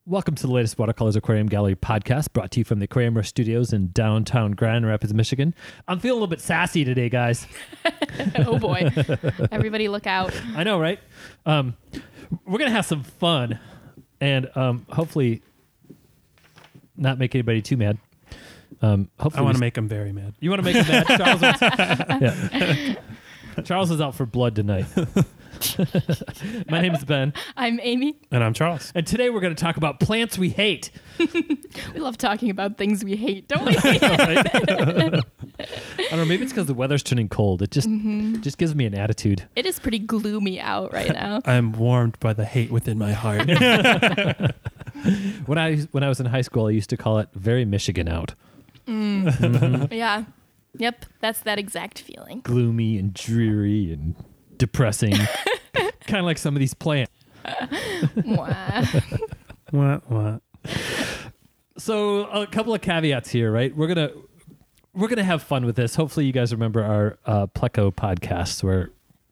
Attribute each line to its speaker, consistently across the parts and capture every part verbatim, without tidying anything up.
Speaker 1: Welcome to the latest Watercolors Aquarium Gallery podcast, brought to you from the Aquarium Rush Studios in downtown Grand Rapids, Michigan. I'm feeling a little bit sassy today, guys.
Speaker 2: Oh boy. Everybody look out.
Speaker 1: I know, right? Um, we're going to have some fun and um, hopefully not make anybody too mad. Um, hopefully
Speaker 3: I want to
Speaker 1: we...
Speaker 3: make them very mad.
Speaker 1: You want to make them mad? Charles, wants... yeah. Charles is out for blood tonight. My name is Ben.
Speaker 2: I'm Amy.
Speaker 3: And I'm Charles.
Speaker 1: And today we're going to talk about plants we hate.
Speaker 2: We love talking about things we hate, don't we?
Speaker 1: I don't know, maybe it's because the weather's turning cold. It just mm-hmm. just gives me an attitude.
Speaker 2: It is pretty gloomy out right now.
Speaker 3: I'm warmed by the hate within my heart.
Speaker 1: when I when I was in high school, I used to call it very Michigan out.
Speaker 2: Mm. Mm-hmm. Yeah. Yep. That's that exact feeling.
Speaker 1: Gloomy and dreary and depressing. Kind of like some of these plants.
Speaker 2: Wow.
Speaker 3: What, what?
Speaker 1: So a couple of caveats here, right? We're going to we're going to have fun with this. Hopefully you guys remember our uh, Pleco podcasts where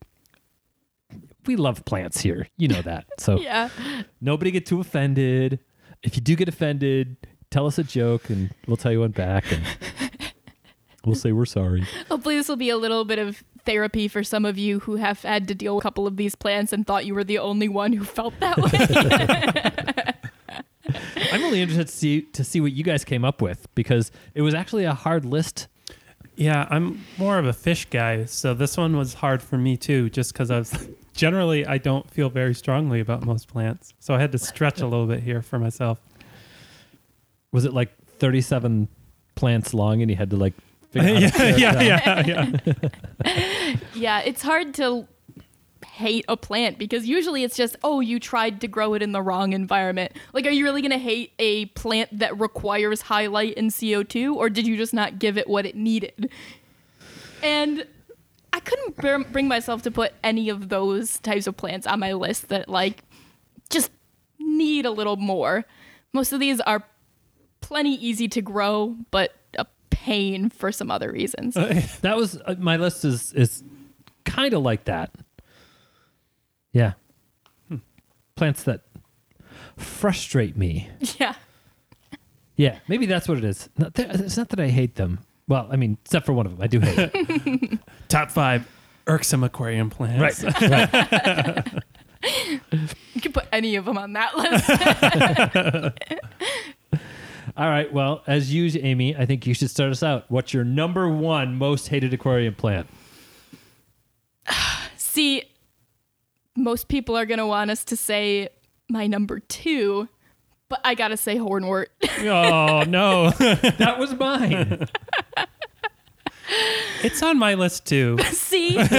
Speaker 1: we love plants here. You know that. So
Speaker 2: yeah.
Speaker 1: Nobody get too offended. If you do get offended, tell us a joke and we'll tell you one back and we'll say we're sorry.
Speaker 2: Hopefully this will be a little bit of therapy for some of you who have had to deal with a couple of these plants and thought you were the only one who felt that way.
Speaker 1: I'm really interested to see to see what you guys came up with because it was actually a hard list.
Speaker 3: Yeah, I'm more of a fish guy, so this one was hard for me too, just because I was generally I don't feel very strongly about most plants, so I had to stretch a little bit here for myself.
Speaker 1: Was it like thirty-seven plants long, and you had to like? Figure out
Speaker 3: yeah, yeah, yeah, yeah.
Speaker 2: Yeah, it's hard to hate a plant because usually it's just, oh, you tried to grow it in the wrong environment. Like, are you really going to hate a plant that requires high light and C O two, or did you just not give it what it needed? And I couldn't bear, bring myself to put any of those types of plants on my list that, like, just need a little more. Most of these are plenty easy to grow, but a pain for some other reasons.
Speaker 1: That was uh, my list is is kind of like that. Yeah. Hmm. Plants that frustrate me.
Speaker 2: Yeah.
Speaker 1: Yeah, maybe that's what it is. Not that, it's not that I hate them. Well, I mean, except for one of them. I do hate it.
Speaker 3: Top five irksome aquarium plants.
Speaker 1: Right. right.
Speaker 2: You can put any of them on that list.
Speaker 1: All right. Well, as usual, Amy, I think you should start us out. What's your number one most hated aquarium plant?
Speaker 2: See, most people are going to want us to say my number two, but I got to say hornwort.
Speaker 3: Oh, no.
Speaker 1: That was mine.
Speaker 3: It's on my list, too.
Speaker 2: See?
Speaker 1: So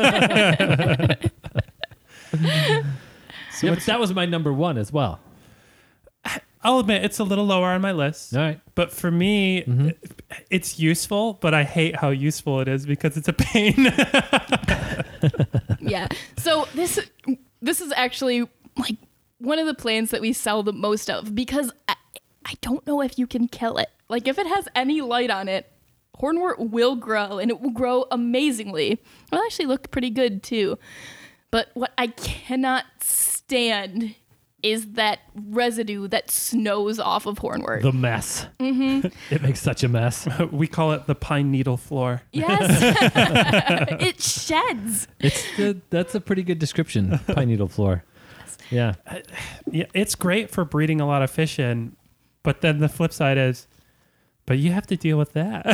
Speaker 1: yeah, but that was my number one as well.
Speaker 3: I'll admit it's a little lower on my list.
Speaker 1: All right.
Speaker 3: But for me, mm-hmm. it's useful, but I hate how useful it is because it's a pain.
Speaker 2: Yeah. So this this is actually like one of the plants that we sell the most of because I, I don't know if you can kill it. Like if it has any light on it, hornwort will grow and it will grow amazingly. It'll actually look pretty good too. But what I cannot stand is that residue that snows off of hornwort.
Speaker 1: The mess.
Speaker 2: Mm-hmm.
Speaker 1: It makes such a mess.
Speaker 3: We call it the pine needle floor.
Speaker 2: Yes. It sheds.
Speaker 1: It's the, that's a pretty good description. Pine needle floor. Yeah.
Speaker 3: Uh, yeah. It's great for breeding a lot of fish in, but then the flip side is, but you have to deal with that.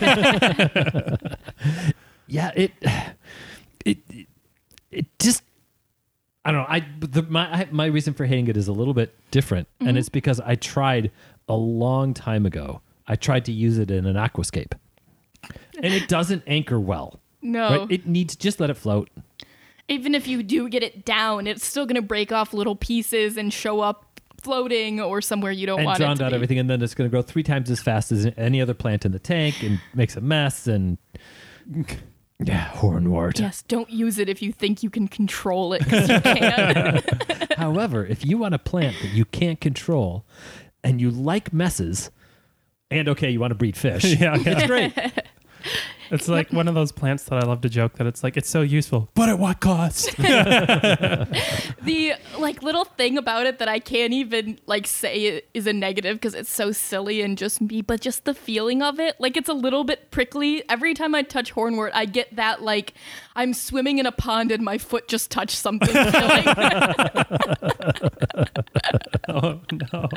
Speaker 1: Yeah. It, it, it just, I don't know. I the, my I, my reason for hating it is a little bit different, mm-hmm. and it's because I tried a long time ago. I tried to use it in an aquascape, and it doesn't anchor well.
Speaker 2: No,
Speaker 1: right? It needs just let it float.
Speaker 2: Even if you do get it down, it's still going to break off little pieces and show up floating or somewhere you don't
Speaker 1: and
Speaker 2: want it to
Speaker 1: drown out
Speaker 2: be.
Speaker 1: everything, and then it's going to grow three times as fast as any other plant in the tank, and makes a mess. And yeah, hornwort.
Speaker 2: Yes, don't use it if you think you can control it, because you can't.
Speaker 1: However, if you want a plant that you can't control and you like messes, and okay, you want to breed fish,
Speaker 3: yeah, yeah.
Speaker 1: it's great.
Speaker 3: It's like one of those plants that I love to joke that it's like, it's so useful, but at what cost?
Speaker 2: The like little thing about it that I can't even like say it is a negative because it's so silly and just me, but just the feeling of it, like it's a little bit prickly. Every time I touch hornwort, I get that like I'm swimming in a pond and my foot just touched something. feeling.
Speaker 3: Oh, no.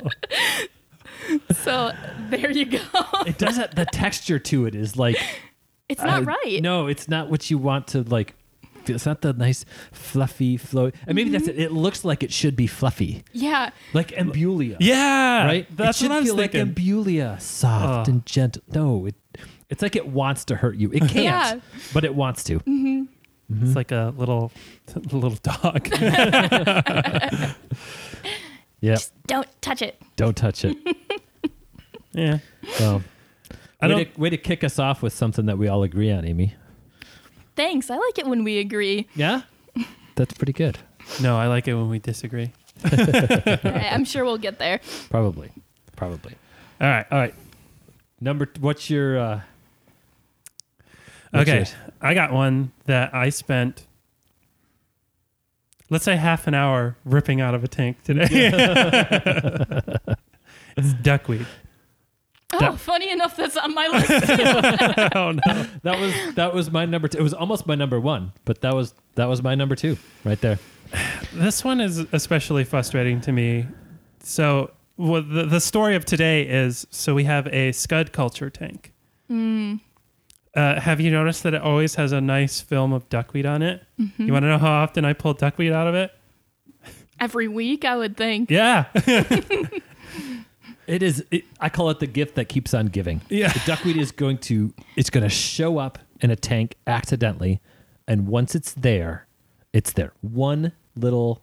Speaker 2: So there you go.
Speaker 1: It does have, the texture to it is like
Speaker 2: It's not
Speaker 1: uh,
Speaker 2: right.
Speaker 1: No, it's not what you want to like. It's not the nice fluffy flow. And maybe that's it. It looks like it should be fluffy,
Speaker 2: Yeah.
Speaker 1: like Ambulia.
Speaker 3: Yeah.
Speaker 1: right.
Speaker 3: That's
Speaker 1: it should
Speaker 3: what I was
Speaker 1: feel
Speaker 3: thinking.
Speaker 1: like Ambulia, soft
Speaker 3: Oh.
Speaker 1: and gentle. No, it, it's like it wants to hurt you. It can't,
Speaker 2: Yeah.
Speaker 1: but it wants to.
Speaker 3: It's like a little little dog.
Speaker 1: Yeah.
Speaker 2: Don't touch it.
Speaker 1: Don't touch it.
Speaker 3: Yeah.
Speaker 1: So,
Speaker 3: I
Speaker 1: way,
Speaker 3: don't-
Speaker 1: to, way to kick us off with something that we all agree on, Amy.
Speaker 2: Thanks. I like it when we agree.
Speaker 1: Yeah, that's pretty good.
Speaker 3: No, I like it when we disagree.
Speaker 2: All right, I'm sure we'll get there.
Speaker 1: Probably, probably.
Speaker 3: All right.
Speaker 1: All right. Number. What's your? Uh, what's
Speaker 3: Okay.
Speaker 1: yours?
Speaker 3: I got one that I spent, let's say, half an hour ripping out of a tank today. It's duckweed.
Speaker 2: Oh,
Speaker 3: That-
Speaker 2: funny enough, that's on my list.
Speaker 3: Oh, no.
Speaker 1: That was that was my number two. It was almost my number one, but that was that was my number two right there.
Speaker 3: This one is especially frustrating to me. So, well, the, the story of today is so we have a Scud culture tank.
Speaker 2: Mm.
Speaker 3: Uh, have you noticed that it always has a nice film of duckweed on it?
Speaker 2: Mm-hmm.
Speaker 3: You want to know how often I pull duckweed out of it?
Speaker 2: Every week, I would think.
Speaker 3: Yeah.
Speaker 1: It is. It, I call it the gift that keeps on giving.
Speaker 3: Yeah.
Speaker 1: The duckweed is going to. It's going to show up in a tank accidentally, and once it's there, it's there. One little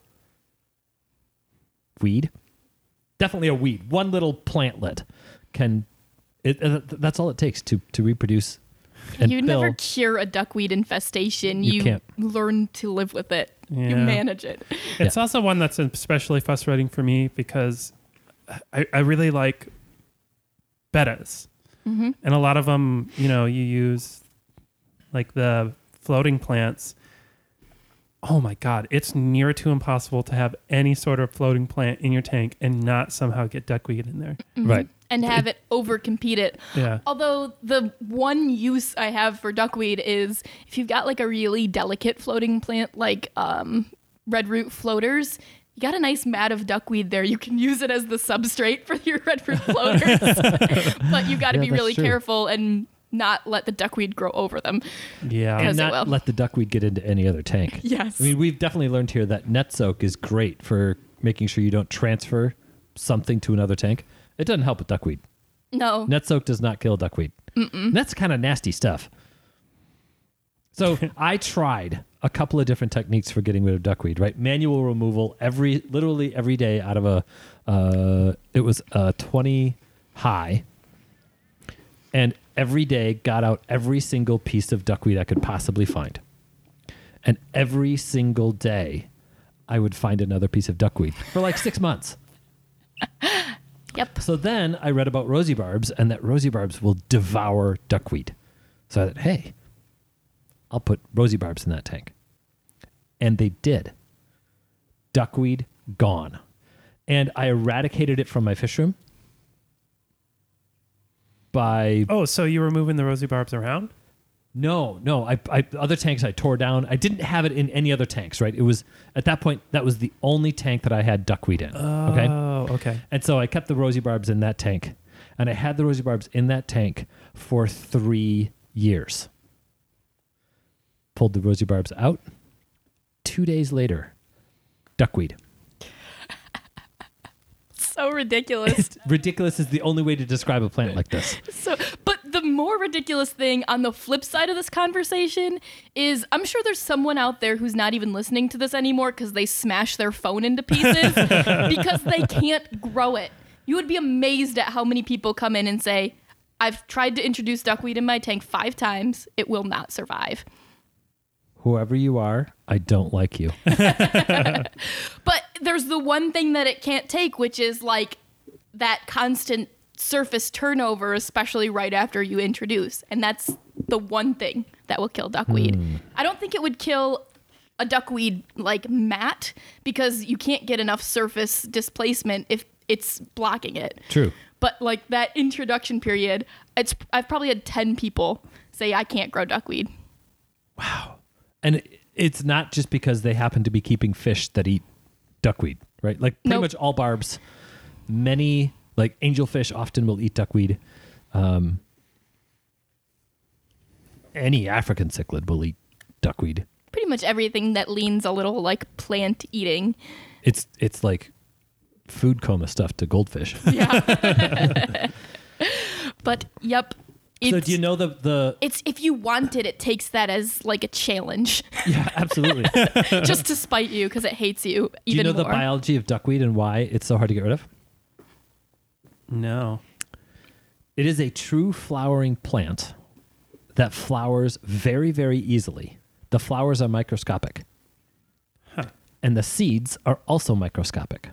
Speaker 1: weed, definitely a weed. One little plantlet can. It, uh, that's all it takes to to reproduce. And
Speaker 2: You
Speaker 1: fill.
Speaker 2: never cure a duckweed infestation.
Speaker 1: You
Speaker 2: You,
Speaker 1: can't.
Speaker 2: learn to live with it. You
Speaker 3: Yeah.
Speaker 2: manage it.
Speaker 3: It's also one that's especially frustrating for me because I, I really like bettas.
Speaker 2: Mm-hmm.
Speaker 3: And a lot of them, you know, you use like the floating plants. Oh my God, it's near to impossible to have any sort of floating plant in your tank and not somehow get duckweed in there.
Speaker 1: Right.
Speaker 2: And have it over compete it.
Speaker 3: Yeah.
Speaker 2: Although the one use I have for duckweed is if you've got like a really delicate floating plant like um, red root floaters, you got a nice mat of duckweed there. You can use it as the substrate for your red root floaters. But you got to
Speaker 1: Yeah,
Speaker 2: be
Speaker 1: that's
Speaker 2: really
Speaker 1: true.
Speaker 2: careful and not let the duckweed grow over them.
Speaker 3: Yeah.
Speaker 1: And
Speaker 2: As it
Speaker 1: not
Speaker 2: will.
Speaker 1: let the duckweed get into any other tank.
Speaker 2: Yes.
Speaker 1: I mean, we've definitely learned here that net soak is great for making sure you don't transfer something to another tank. It doesn't help with duckweed.
Speaker 2: No.
Speaker 1: Net soak does not kill duckweed. That's kind of nasty stuff. So I tried a couple of different techniques for getting rid of duckweed. Right, manual removal every literally every day out of a. Uh, it was a twenty high, and every day got out every single piece of duckweed I could possibly find, and every single day, I would find another piece of duckweed for like six months.
Speaker 2: Yep.
Speaker 1: So then I read about rosy barbs and that rosy barbs will devour duckweed. So I thought, hey, I'll put rosy barbs in that tank. And they did. Duckweed gone. And I eradicated it from my fish room by
Speaker 3: Oh, so you were moving the rosy barbs around?
Speaker 1: no, no. I, I other tanks I tore down. I didn't have it in any other tanks, right? It was at that point that was the only tank that I had duckweed in. Okay.
Speaker 3: Oh, okay.
Speaker 1: And so I kept the rosy barbs in that tank. And I had the rosy barbs in that tank for three years. Pulled the rosy barbs out. Two days later, duckweed.
Speaker 2: So ridiculous.
Speaker 1: Ridiculous is the only way to describe a plant like this.
Speaker 2: So, but the more ridiculous thing on the flip side of this conversation is I'm sure there's someone out there who's not even listening to this anymore because they smash their phone into pieces because they can't grow it. You would be amazed at how many people come in and say, I've tried to introduce duckweed in my tank five times. It will not survive.
Speaker 1: Whoever you are, I don't like you.
Speaker 2: But there's the one thing that it can't take, which is like that constant surface turnover, especially right after you introduce. And that's the one thing that will kill duckweed.
Speaker 1: Hmm.
Speaker 2: I don't think it would kill a duckweed like mat because you can't get enough surface displacement if it's blocking it.
Speaker 1: True.
Speaker 2: But like that introduction period, it's I've probably had ten people say I can't grow duckweed.
Speaker 1: Wow. And it- it's not just because they happen to be keeping fish that eat duckweed, right? Like pretty
Speaker 2: Nope.
Speaker 1: much all barbs, many like angelfish often will eat duckweed. Um, any African cichlid will eat duckweed.
Speaker 2: Pretty much everything that leans a little like plant eating.
Speaker 1: It's it's like food coma stuff to goldfish.
Speaker 2: Yeah. But yep. It's,
Speaker 1: So do you know the the
Speaker 2: it's if you want it, it takes that as like a challenge
Speaker 1: yeah, absolutely.
Speaker 2: just to spite you because it hates you
Speaker 1: Do you
Speaker 2: even
Speaker 1: know
Speaker 2: more.
Speaker 1: the biology of duckweed and why it's so hard to get rid of?
Speaker 3: No.
Speaker 1: It is a true flowering plant that flowers very, very easily. The flowers are microscopic.
Speaker 3: Huh.
Speaker 1: And the seeds are also microscopic.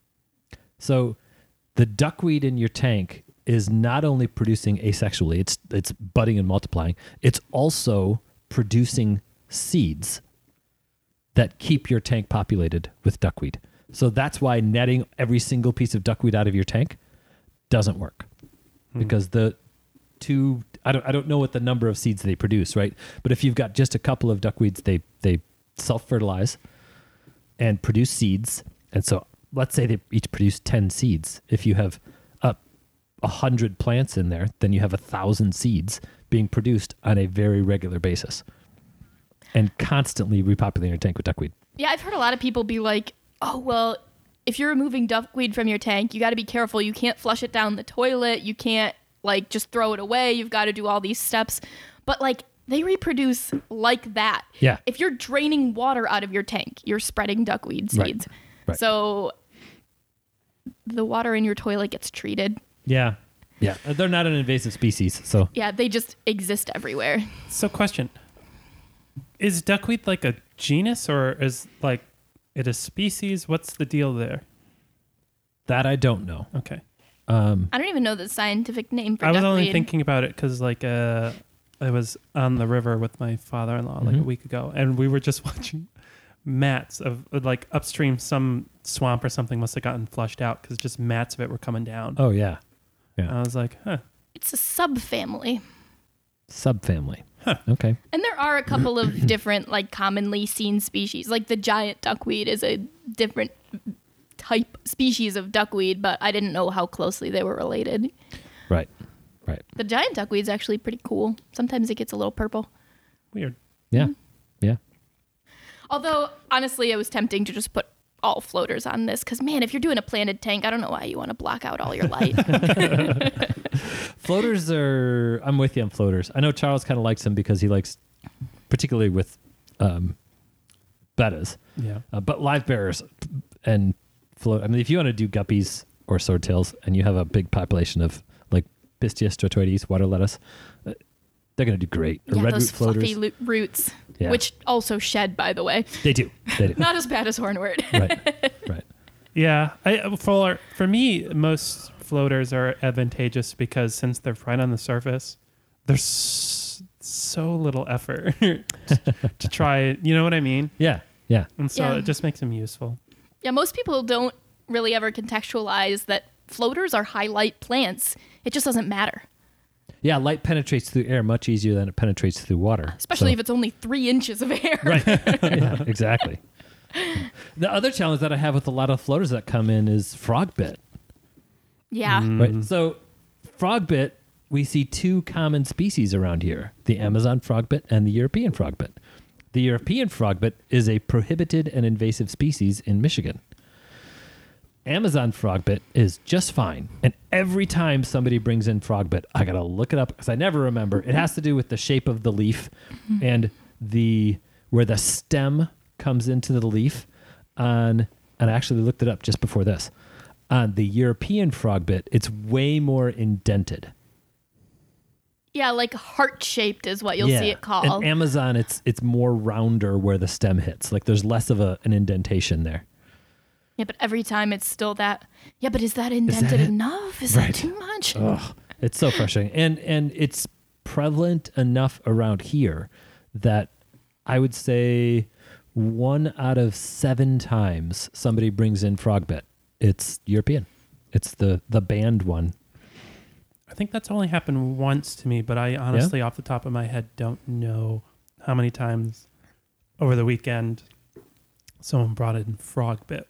Speaker 1: So the duckweed in your tank is not only producing asexually, it's it's budding and multiplying, it's also producing seeds that keep your tank populated with duckweed. So that's why netting every single piece of duckweed out of your tank doesn't work. Because the two I don't I don't know what the number of seeds they produce, right? But if you've got just a couple of duckweeds, they they self-fertilize and produce seeds. And so let's say they each produce ten seeds. If you have a a hundred plants in there, then you have a thousand seeds being produced on a very regular basis and constantly repopulating your tank with duckweed.
Speaker 2: Yeah, I've heard a lot of people be like, oh, well, if you're removing duckweed from your tank, you got to be careful. You can't flush it down the toilet. You can't like just throw it away. You've got to do all these steps. But like they reproduce like that.
Speaker 1: Yeah.
Speaker 2: If you're draining water out of your tank, you're spreading duckweed
Speaker 1: Right.
Speaker 2: seeds.
Speaker 1: Right.
Speaker 2: So the water in your toilet gets treated.
Speaker 1: Yeah. Yeah. They're not an invasive species. So
Speaker 2: Yeah, they just exist everywhere.
Speaker 3: So, question: is duckweed like a genus, or is like it a species? What's the deal there?
Speaker 1: that I don't know.
Speaker 3: Okay,
Speaker 1: Um,
Speaker 2: I don't even know the scientific name for
Speaker 3: I was
Speaker 2: duckweed.
Speaker 3: only thinking about it because like uh, I was on the river with my father-in-law like a
Speaker 1: Mhm.
Speaker 3: week ago, and we were just watching mats of like upstream. Some swamp or something must have gotten flushed out because just mats of it were coming down.
Speaker 1: oh, yeah. Yeah.
Speaker 3: I was like, huh.
Speaker 2: It's a subfamily.
Speaker 1: Subfamily. Okay.
Speaker 2: And there are a couple of different, like, commonly seen species. Like the giant duckweed is a different type species of duckweed, but I didn't know how closely they were related.
Speaker 1: Right. Right.
Speaker 2: The giant duckweed's actually pretty cool. Sometimes it gets a little purple.
Speaker 3: Weird.
Speaker 1: Yeah.
Speaker 2: Mm-hmm.
Speaker 1: Yeah.
Speaker 2: Although, honestly, it was tempting to just put all floaters on this because, man, if you're doing a planted tank, I don't know why you want to block out all your light.
Speaker 1: Floaters are, I'm with you on floaters. I know Charles kind of likes them because he likes, particularly with um, bettas,
Speaker 3: Yeah.
Speaker 1: uh, but live bearers and float. I mean, if you want to do guppies or swordtails and you have a big population of like Pistia stratoides, water lettuce, uh, they're going to do great. Or
Speaker 2: yeah,
Speaker 1: red
Speaker 2: those
Speaker 1: root floaters.
Speaker 2: fluffy lo- roots,
Speaker 1: Yeah.
Speaker 2: which also shed, by the way.
Speaker 1: They do. They do.
Speaker 2: Not as bad as hornwort.
Speaker 1: Right. Right.
Speaker 3: Yeah, I for for me, most floaters are advantageous because since they're right on the surface, there's so little effort to, to try. You know what I mean?
Speaker 1: Yeah. Yeah.
Speaker 3: And so
Speaker 2: Yeah.
Speaker 3: it just makes them useful.
Speaker 2: Yeah, most people don't really ever contextualize that floaters are highlight plants. It just doesn't matter,
Speaker 1: Yeah. Light penetrates through air much easier than it penetrates through water.
Speaker 2: especially
Speaker 1: So-
Speaker 2: if it's only three inches of air.
Speaker 1: Right. Yeah, exactly. The other challenge that I have with a lot of floaters that come in is frog bit.
Speaker 2: Yeah.
Speaker 1: Right. So frog bit, we see two common species around here, the Amazon frogbit and the European frogbit. The European frogbit is a prohibited and invasive species in Michigan. Amazon frogbit is just fine. And every time somebody brings in frogbit, I got to look it up because I never remember. It has to do with the shape of the leaf and the where the stem comes into the leaf on, and I actually looked it up just before this. On the European frogbit, it's way more indented.
Speaker 2: Yeah, like heart shaped is what you'll
Speaker 1: Yeah.
Speaker 2: see it called.
Speaker 1: And Amazon, it's it's more rounder where the stem hits. Like there's less of a, an indentation there.
Speaker 2: yeah, but every time it's still that. Yeah, but is that indented
Speaker 1: it?
Speaker 2: enough? Is
Speaker 1: Right.
Speaker 2: that too much?
Speaker 1: Ugh, it's so frustrating. And and it's prevalent enough around here that I would say one out of seven times somebody brings in frogbit, it's European. It's the the banned one.
Speaker 3: I think that's only happened once to me, but I honestly, off the top of my head, don't know how many times over the weekend someone brought in frogbit.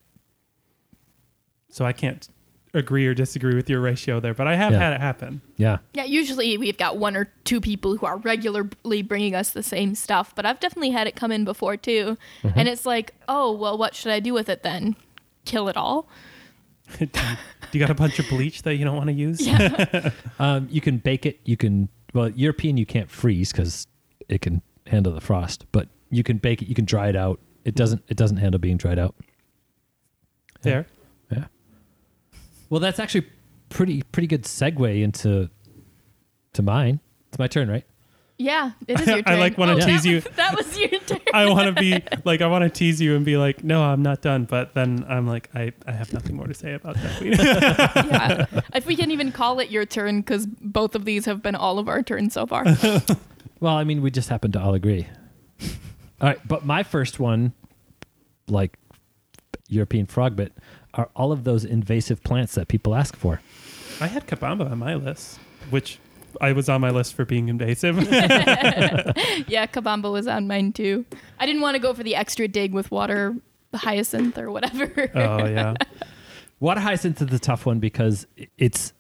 Speaker 3: So I can't agree or disagree with your ratio there, but I have
Speaker 1: Yeah.
Speaker 3: had it happen.
Speaker 1: Yeah.
Speaker 2: Yeah, usually we've got one or two people who are regularly bringing us the same stuff, but I've definitely had it come in before too.
Speaker 1: Mm-hmm.
Speaker 2: And it's like, oh, well, what should I do with it then? Kill it all?
Speaker 3: Do you, do you got a bunch of bleach that you don't want to use?
Speaker 2: Yeah.
Speaker 1: Um, you can bake it. You can, well, European you can't freeze because it can handle the frost, but you can bake it. You can dry it out. It doesn't, it doesn't handle being dried out.
Speaker 3: There.
Speaker 1: Yeah. Well, that's actually pretty pretty good segue into to mine. It's my turn, right?
Speaker 2: Yeah, it is your turn.
Speaker 3: I like wanna
Speaker 2: Oh,
Speaker 3: tease
Speaker 2: that
Speaker 3: you.
Speaker 2: was- That was your turn.
Speaker 3: I want to be like, I want to tease you and be like, no, I'm not done. But then I'm like, I, I have nothing more to say about that.
Speaker 2: Yeah. If we can even call it your turn, because both of these have been all of our turns so far.
Speaker 1: Well, I mean, we just happen to all agree. All right, but my first one, like European frogbit, are all of those invasive plants that people ask for.
Speaker 3: I had Kabamba on my list, which I was on my list for being invasive.
Speaker 2: Yeah, Kabamba was on mine too. I didn't want to go for the extra dig with water hyacinth or whatever.
Speaker 3: Oh, yeah.
Speaker 1: Water hyacinth is the tough one because it's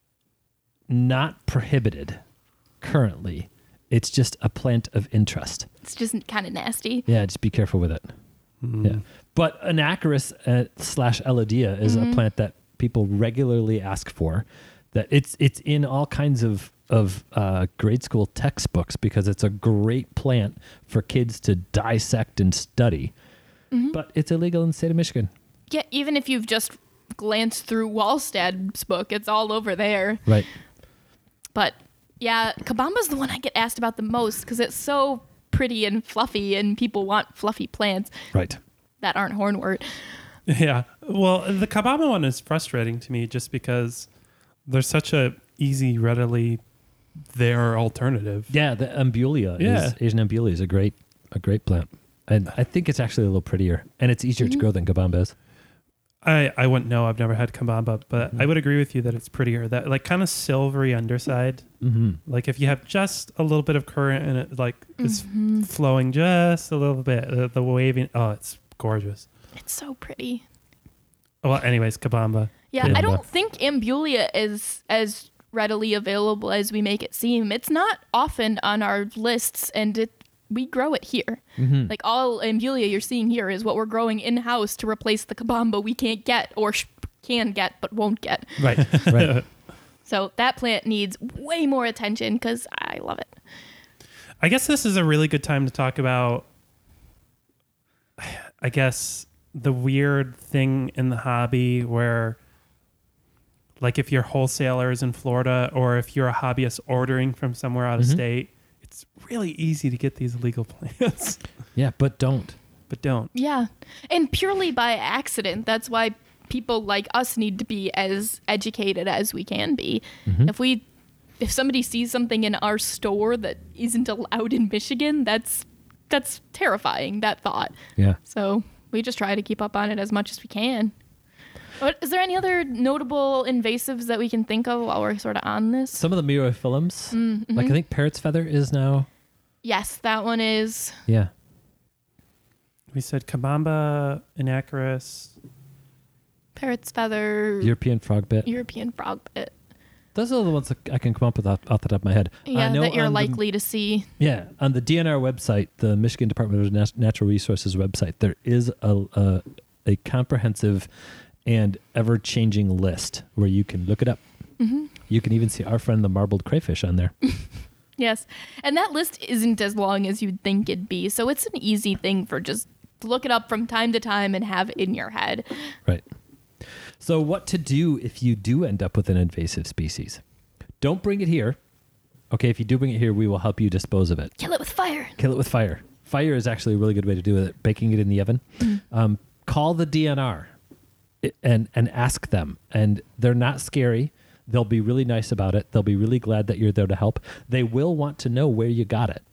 Speaker 1: not prohibited currently. It's just a plant of interest.
Speaker 2: It's just kind of nasty.
Speaker 1: Yeah, just be careful with it.
Speaker 3: Mm.
Speaker 1: Yeah. But Anacharis uh, slash Elodea is
Speaker 2: Mhm.
Speaker 1: a plant that people regularly ask for. That it's it's in all kinds of of uh, grade school textbooks because it's a great plant for kids to dissect and study.
Speaker 2: Mhm.
Speaker 1: But it's illegal in the state of Michigan.
Speaker 2: Yeah, even if you've just glanced through Wallstad's book, it's all over there.
Speaker 1: Right.
Speaker 2: But yeah, Kabamba's the one I get asked about the most because it's so pretty and fluffy, and people want fluffy plants
Speaker 1: Right.
Speaker 2: that aren't hornwort.
Speaker 3: Yeah. Well, the Kabamba one is frustrating to me just because there's such a easy, readily there alternative.
Speaker 1: Yeah, the Ambulia
Speaker 3: Yeah.
Speaker 1: is Asian Ambulia is a great a great plant. And I think it's actually a little prettier and it's easier to grow than Kabamba is.
Speaker 3: I, I wouldn't know. I've never had Kabamba, but
Speaker 1: Mhm.
Speaker 3: I would agree with you that it's prettier. That like kind of silvery underside.
Speaker 1: Mm-hmm.
Speaker 3: Like if you have just a little bit of current and it like is
Speaker 2: Mhm.
Speaker 3: flowing just a little bit, the, the waving. Oh, it's gorgeous.
Speaker 2: It's so pretty.
Speaker 3: Well, anyways, Kabamba.
Speaker 2: Yeah,
Speaker 1: Yeah.
Speaker 2: I don't think Ambulia is as readily available as we make it seem. It's not often on our lists, and it we grow it here.
Speaker 1: Mm-hmm.
Speaker 2: Like all Ambulia you're seeing here is what we're growing in house to replace the Kabamba we can't get or sh- can get but won't get.
Speaker 1: Right. Right.
Speaker 2: So that plant needs way more attention because I love it.
Speaker 3: I guess this is a really good time to talk about, I guess, the weird thing in the hobby where, like, if you're wholesalers in Florida or if you're a hobbyist ordering from somewhere out of
Speaker 1: Mhm.
Speaker 3: state, it's really easy to get these illegal plants,
Speaker 1: Yeah, but don't.
Speaker 3: but don't.
Speaker 2: Yeah. And purely by accident. That's why people like us need to be as educated as we can be.
Speaker 1: Mhm.
Speaker 2: If we if somebody sees something in our store that isn't allowed in Michigan, that's that's terrifying, that thought.
Speaker 1: Yeah.
Speaker 2: So we just try to keep up on it as much as we can. But is there any other notable invasives that we can think of while we're sort of on this?
Speaker 1: Some of the myriophyllums,
Speaker 2: Mm,
Speaker 1: like I
Speaker 2: mhm.
Speaker 1: think parrot's feather is now.
Speaker 2: Yes, that one is.
Speaker 1: Yeah.
Speaker 3: We said Kabamba, Anacharis.
Speaker 2: Parrot's feather,
Speaker 1: European frogbit.
Speaker 2: European frogbit.
Speaker 1: Those are the ones that I can come up with off, off the top of my head. I
Speaker 2: Yeah,
Speaker 1: know
Speaker 2: that you're
Speaker 1: on the-
Speaker 2: likely to see.
Speaker 1: Yeah, on the D N R website, the Michigan Department of Nat- Natural Resources website, there is a, a a comprehensive and ever-changing list where you can look it up.
Speaker 2: Hmm.
Speaker 1: You can even see our friend the marbled crayfish on there.
Speaker 2: Yes. And that list isn't as long as you'd think it'd be. So it's an easy thing for just to look it up from time to time and have in your head.
Speaker 1: Right. So what to do if you do end up with an invasive species? Don't bring it here. Okay, if you do bring it here, we will help you dispose of it.
Speaker 2: Kill it with fire.
Speaker 1: Kill it with fire. Fire is actually a really good way to do it. Baking it in the oven. Um, call the D N R and and ask them. And they're not scary. They'll be really nice about it. They'll be really glad that you're there to help. They will want to know where you got it.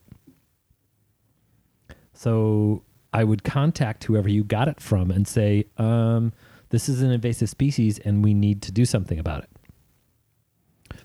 Speaker 1: So I would contact whoever you got it from and say, um, this is an invasive species and we need to do something about it.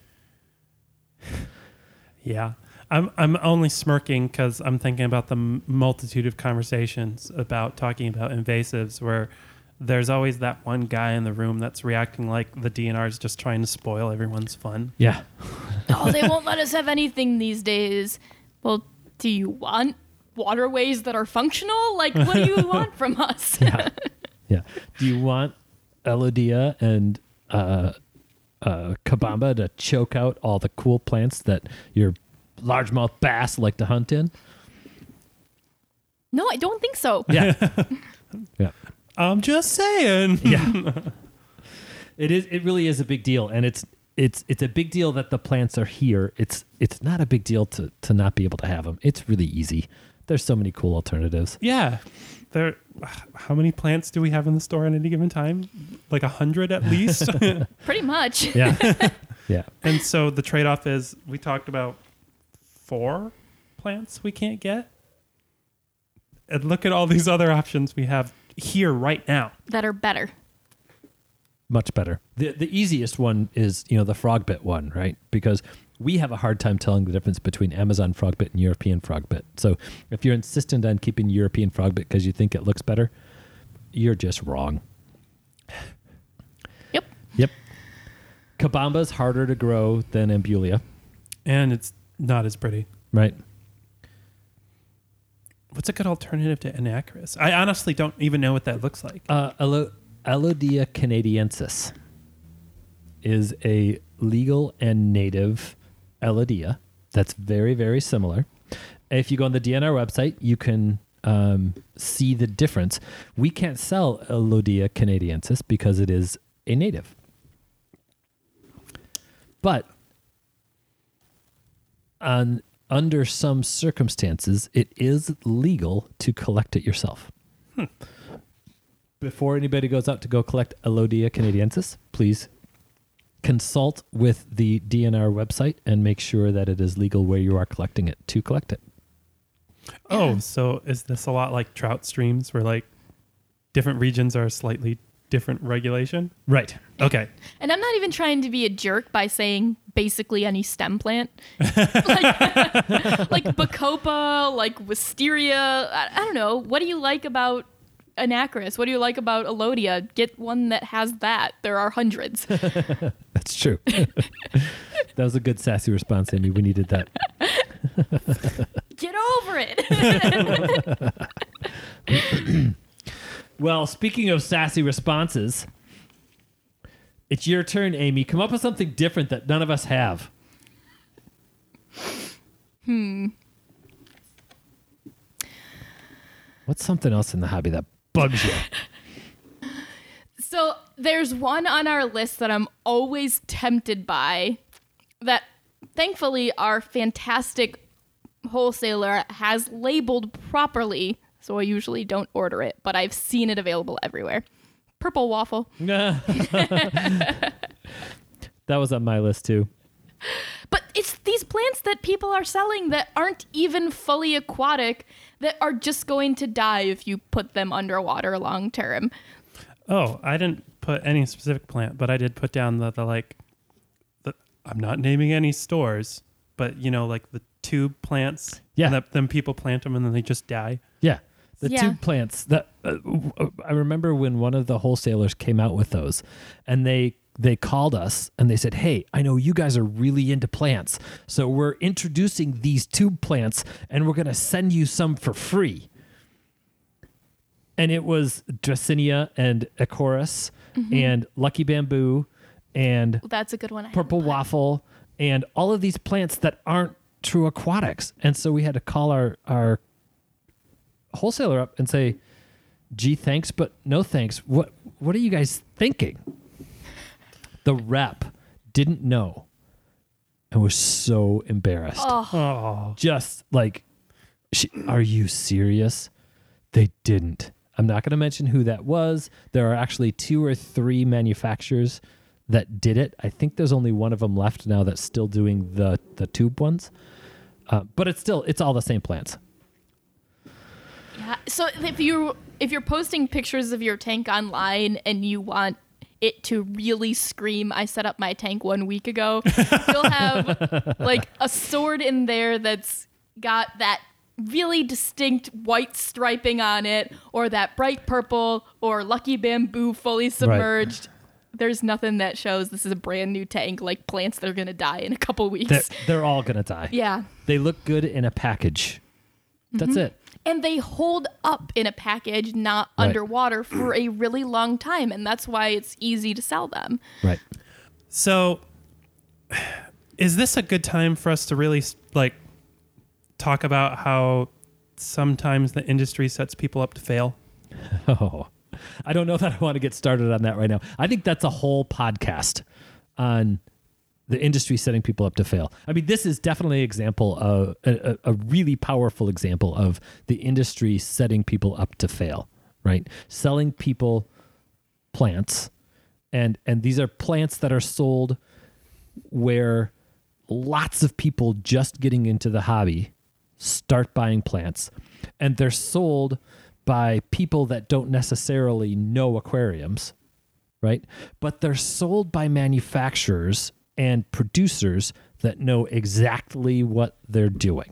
Speaker 3: Yeah. I'm I'm only smirking because I'm thinking about the m- multitude of conversations about talking about invasives where there's always that one guy in the room that's reacting like the D N R is just trying to spoil everyone's fun.
Speaker 1: Yeah.
Speaker 2: Oh, they won't let us have anything these days. Well, do you want waterways that are functional? Like, what do you want from us?
Speaker 1: Yeah. Yeah. Do you want Elodia and uh, uh, Kabamba to choke out all the cool plants that your largemouth bass like to hunt in?
Speaker 2: No, I don't think so.
Speaker 1: Yeah. Yeah.
Speaker 3: I'm just saying.
Speaker 1: Yeah. It is it really is a big deal, and it's it's it's a big deal that the plants are here. It's it's not a big deal to to not be able to have them. It's really easy. There's so many cool alternatives.
Speaker 3: Yeah. There how many plants do we have in the store at any given time? Like a hundred at least.
Speaker 2: Pretty much.
Speaker 1: Yeah. Yeah.
Speaker 3: And so the trade-off is we talked about four plants we can't get. And look at all these other options we have here right now.
Speaker 2: That are better.
Speaker 1: Much better. The the easiest one is, you know, the frogbit one, right? Because we have a hard time telling the difference between Amazon frogbit and European frogbit. So if you're insistent on keeping European frogbit because you think it looks better, you're just wrong.
Speaker 2: Yep.
Speaker 1: Yep. Kabamba's harder to grow than Ambulia,
Speaker 3: And it's not as pretty.
Speaker 1: right?
Speaker 3: What's a good alternative to Anacris? I honestly don't even know what that looks like.
Speaker 1: Uh, Elo- Elodia canadiensis is a legal and native Elodia that's very, very similar. If you go on the D N R website, you can um, see the difference. We can't sell Elodia canadiensis because it is a native. But on under some circumstances, it is legal to collect it yourself.
Speaker 3: Hmm.
Speaker 1: Before anybody goes out to go collect Elodia canadiensis, please consult with the D N R website and make sure that it is legal where you are collecting it to collect it.
Speaker 3: Oh, so is this a lot like trout streams where like different regions are slightly different regulation?
Speaker 1: Right.
Speaker 3: Okay.
Speaker 2: And I'm not even trying to be a jerk by saying basically any stem plant. like, like Bacopa, like Wisteria. I, I don't know. What do you like about Anacris? What do you like about Elodia? Get one that has that. There are hundreds.
Speaker 1: That's true. That was a good sassy response, Amy. We needed that.
Speaker 2: Get over it.
Speaker 1: Well, speaking of sassy responses, it's your turn, Amy. Come up with something different that none of us have.
Speaker 2: Hmm.
Speaker 1: What's something else in the hobby that bugs you?
Speaker 2: So there's one on our list that I'm always tempted by that thankfully our fantastic wholesaler has labeled properly. So I usually don't order it, but I've seen it available everywhere. Purple waffle.
Speaker 1: That was on my list too.
Speaker 2: But it's these plants that people are selling that aren't even fully aquatic that are just going to die if you put them underwater long term.
Speaker 3: Oh, I didn't put any specific plant, but I did put down the, the like, the, I'm not naming any stores, but you know, like the tube plants.
Speaker 1: Yeah.
Speaker 3: And that, then people plant them and then they just die.
Speaker 1: Yeah. The
Speaker 2: Yeah.
Speaker 1: tube plants that uh, I remember when one of the wholesalers came out with those, and they they called us and they said, "Hey, I know you guys are really into plants, so we're introducing these tube plants, and we're gonna send you some for free." And it was Dracinia and Ecorus
Speaker 2: Mm-hmm.
Speaker 1: and Lucky Bamboo and
Speaker 2: That's a good one. I
Speaker 1: Purple
Speaker 2: haven't put.
Speaker 1: Waffle and all of these plants that aren't true aquatics. And so we had to call our our wholesaler up and say, "Gee, thanks, but no thanks. What what are you guys thinking?" The rep didn't know and was so embarrassed.
Speaker 2: Oh,
Speaker 3: Oh.
Speaker 1: Just like, she, are you serious? They didn't. I'm not going to mention who that was. There are actually two or three manufacturers that did it. I think there's only one of them left now that's still doing the the tube ones. Uh, but it's still it's all the same plants.
Speaker 2: Yeah. So if you if you're posting pictures of your tank online and you want it to really scream, I set up my tank one week ago, you'll have like a sword in there that's got that really distinct white striping on it, or that bright purple, or Lucky Bamboo fully submerged. Right. There's nothing that shows this is a brand new tank, like plants that are going to die in a couple weeks.
Speaker 1: They're, they're all going to die.
Speaker 2: Yeah.
Speaker 1: They look good in a package. That's mm-hmm. it.
Speaker 2: And they hold up in a package, not right. underwater, for a really long time. And that's why it's easy to sell them.
Speaker 1: Right.
Speaker 3: So is this a good time for us to really like talk about how sometimes the industry sets people up to fail?
Speaker 1: Oh, I don't know that I want to get started on that right now. I think that's a whole podcast on the industry setting people up to fail. I mean, this is definitely an example of a, a, a really powerful example of the industry setting people up to fail, right? Selling people plants, and and these are plants that are sold where lots of people just getting into the hobby start buying plants, and they're sold by people that don't necessarily know aquariums, right? But they're sold by manufacturers and producers that know exactly what they're doing.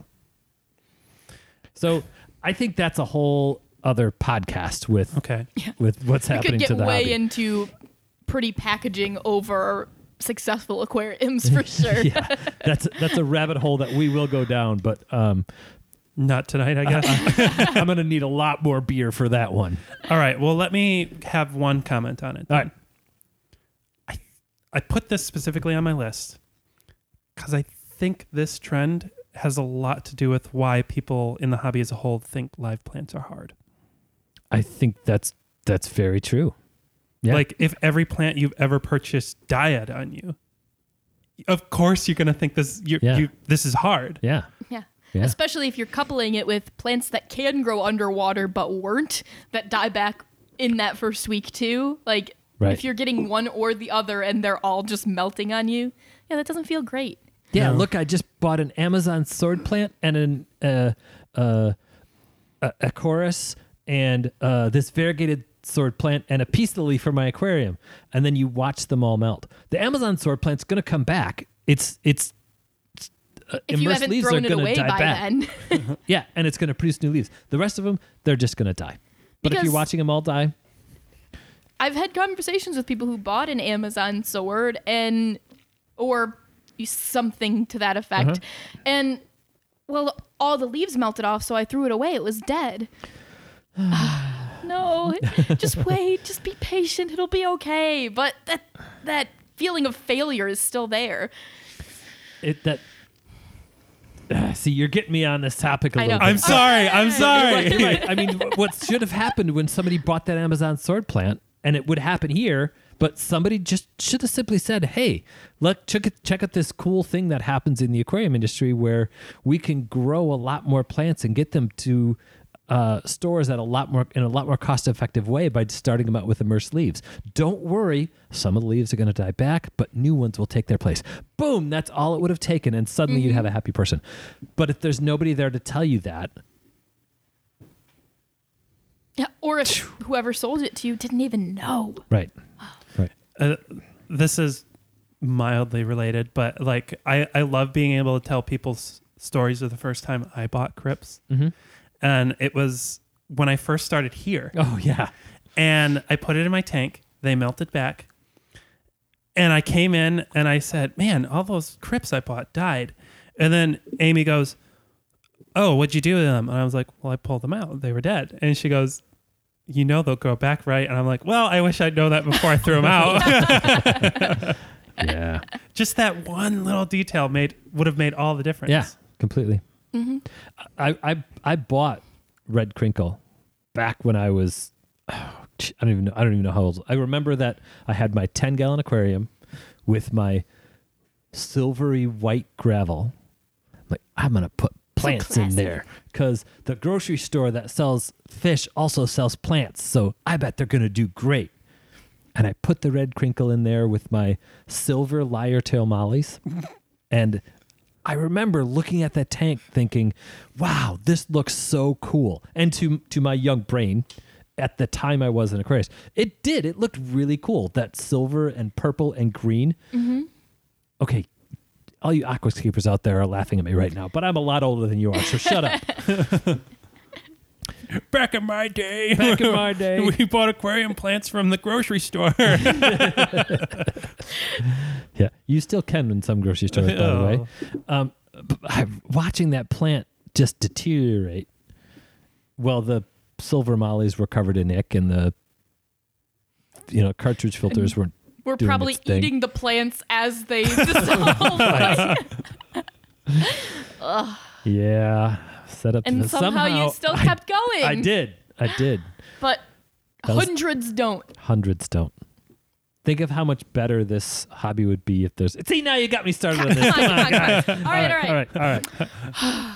Speaker 1: So I think that's a whole other podcast with
Speaker 3: okay.
Speaker 1: with what's happening to the hobby.
Speaker 2: We could get way into pretty packaging over successful aquariums for sure.
Speaker 1: Yeah, that's that's a rabbit hole that we will go down, but um,
Speaker 3: not tonight, I guess.
Speaker 1: I, I'm going to need a lot more beer for that one.
Speaker 3: All right. Well, let me have one comment on it.
Speaker 1: All right.
Speaker 3: I I put this specifically on my list because I think this trend has a lot to do with why people in the hobby as a whole think live plants are hard.
Speaker 1: I think that's that's very true. Yeah.
Speaker 3: Like if every plant you've ever purchased died on you, of course you're going to think this you,
Speaker 1: yeah.
Speaker 3: you this is hard.
Speaker 1: Yeah.
Speaker 2: Yeah.
Speaker 1: Yeah.
Speaker 2: Especially if you're coupling it with plants that can grow underwater but weren't, that die back in that first week too. Like
Speaker 1: right.
Speaker 2: if you're getting one or the other and they're all just melting on you, yeah, that doesn't feel great.
Speaker 1: Yeah,
Speaker 3: No.
Speaker 1: look, I just bought an Amazon sword plant and an uh, uh, a, a chorus and uh, this variegated sword plant and a peace lily for my aquarium, and then you watch them all melt. The Amazon sword plant's going to come back. It's it's uh,
Speaker 2: If you
Speaker 1: immersed
Speaker 2: haven't
Speaker 1: leaves
Speaker 2: thrown
Speaker 1: are
Speaker 2: it
Speaker 1: going
Speaker 2: away
Speaker 1: to die
Speaker 2: by
Speaker 1: back.
Speaker 2: then.
Speaker 1: Yeah, and it's going to produce new leaves. The rest of them, they're just going to die. But if
Speaker 2: Because-
Speaker 1: you're watching them all die,
Speaker 2: I've had conversations with people who bought an Amazon sword and or something to that effect.
Speaker 1: Uh-huh.
Speaker 2: And well, all the leaves melted off, so I threw it away. It was dead. No, just wait, just be patient. It'll be okay. But that that feeling of failure is still there.
Speaker 1: it that uh, see, you're getting me on this topic a
Speaker 2: I
Speaker 1: little
Speaker 2: know.
Speaker 1: bit.
Speaker 3: I'm sorry. I'm sorry.
Speaker 1: You're right. I mean, what should have happened when somebody bought that Amazon sword plant, and it would happen here, but somebody just should have simply said, hey, look, check, it, check out this cool thing that happens in the aquarium industry where we can grow a lot more plants and get them to uh, stores at a lot more in a lot more cost-effective way by starting them out with immersed leaves. Don't worry, some of the leaves are going to die back, but new ones will take their place. Boom, that's all it would have taken, and suddenly mm-hmm. you'd have a happy person. But if there's nobody there to tell you that,
Speaker 2: Yeah, or if whoever sold it to you didn't even know.
Speaker 1: right, right.
Speaker 3: Uh, this is mildly related, but like I, I love being able to tell people's stories of the first time I bought crypts.
Speaker 1: Mm-hmm.
Speaker 3: And it was when I first started here.
Speaker 1: Oh, yeah.
Speaker 3: And I put it in my tank. They melted back. And I came in and I said, man, all those crypts I bought died. And then Amy goes, oh, what'd you do with them? And I was like, well, I pulled them out. They were dead. And she goes, you know they'll grow back, right? And I'm like, well, I wish I'd known that before I threw them out.
Speaker 1: Yeah.
Speaker 3: Just that one little detail made would have made all the difference.
Speaker 1: Yeah, completely.
Speaker 2: Mm-hmm.
Speaker 1: I, I I bought Red Crinkle back when I was oh, I don't even know I don't even know how old. I remember that I had my ten gallon aquarium with my silvery white gravel. I'm like, I'm gonna put plants in there because the grocery store that sells fish also sells plants, so I bet they're gonna do great. and I put the red crinkle in there with my silver lyre tail mollies. And I remember looking at that tank thinking, wow, this looks so cool. And to to my young brain, at the time I was an Aquarius, it did. It looked really cool. That silver and purple and green.
Speaker 2: Mm-hmm.
Speaker 1: Okay, all you aquascapers out there are laughing at me right now, but I'm a lot older than you are, so shut up.
Speaker 3: Back in my day,
Speaker 1: Back in my day.
Speaker 3: we bought aquarium plants from the grocery store.
Speaker 1: Yeah, you still can in some grocery stores, by the way. Um, but I'm watching that plant just deteriorate. Well, the silver mollies were covered in ick, and the you know cartridge filters weren't.
Speaker 2: We're
Speaker 1: doing
Speaker 2: probably
Speaker 1: its thing.
Speaker 2: eating the plants as they dissolve. Ugh.
Speaker 1: Yeah, set up.
Speaker 2: And
Speaker 1: to,
Speaker 2: somehow, you still
Speaker 1: I-
Speaker 2: kept going.
Speaker 1: I did. I did.
Speaker 2: But
Speaker 1: That was-
Speaker 2: hundreds don't.
Speaker 1: Hundreds don't. Think of how much better this hobby would be if there's. See, now you got me started on this.
Speaker 2: Come on, come on, come on. All right, all right.
Speaker 1: All right. All right.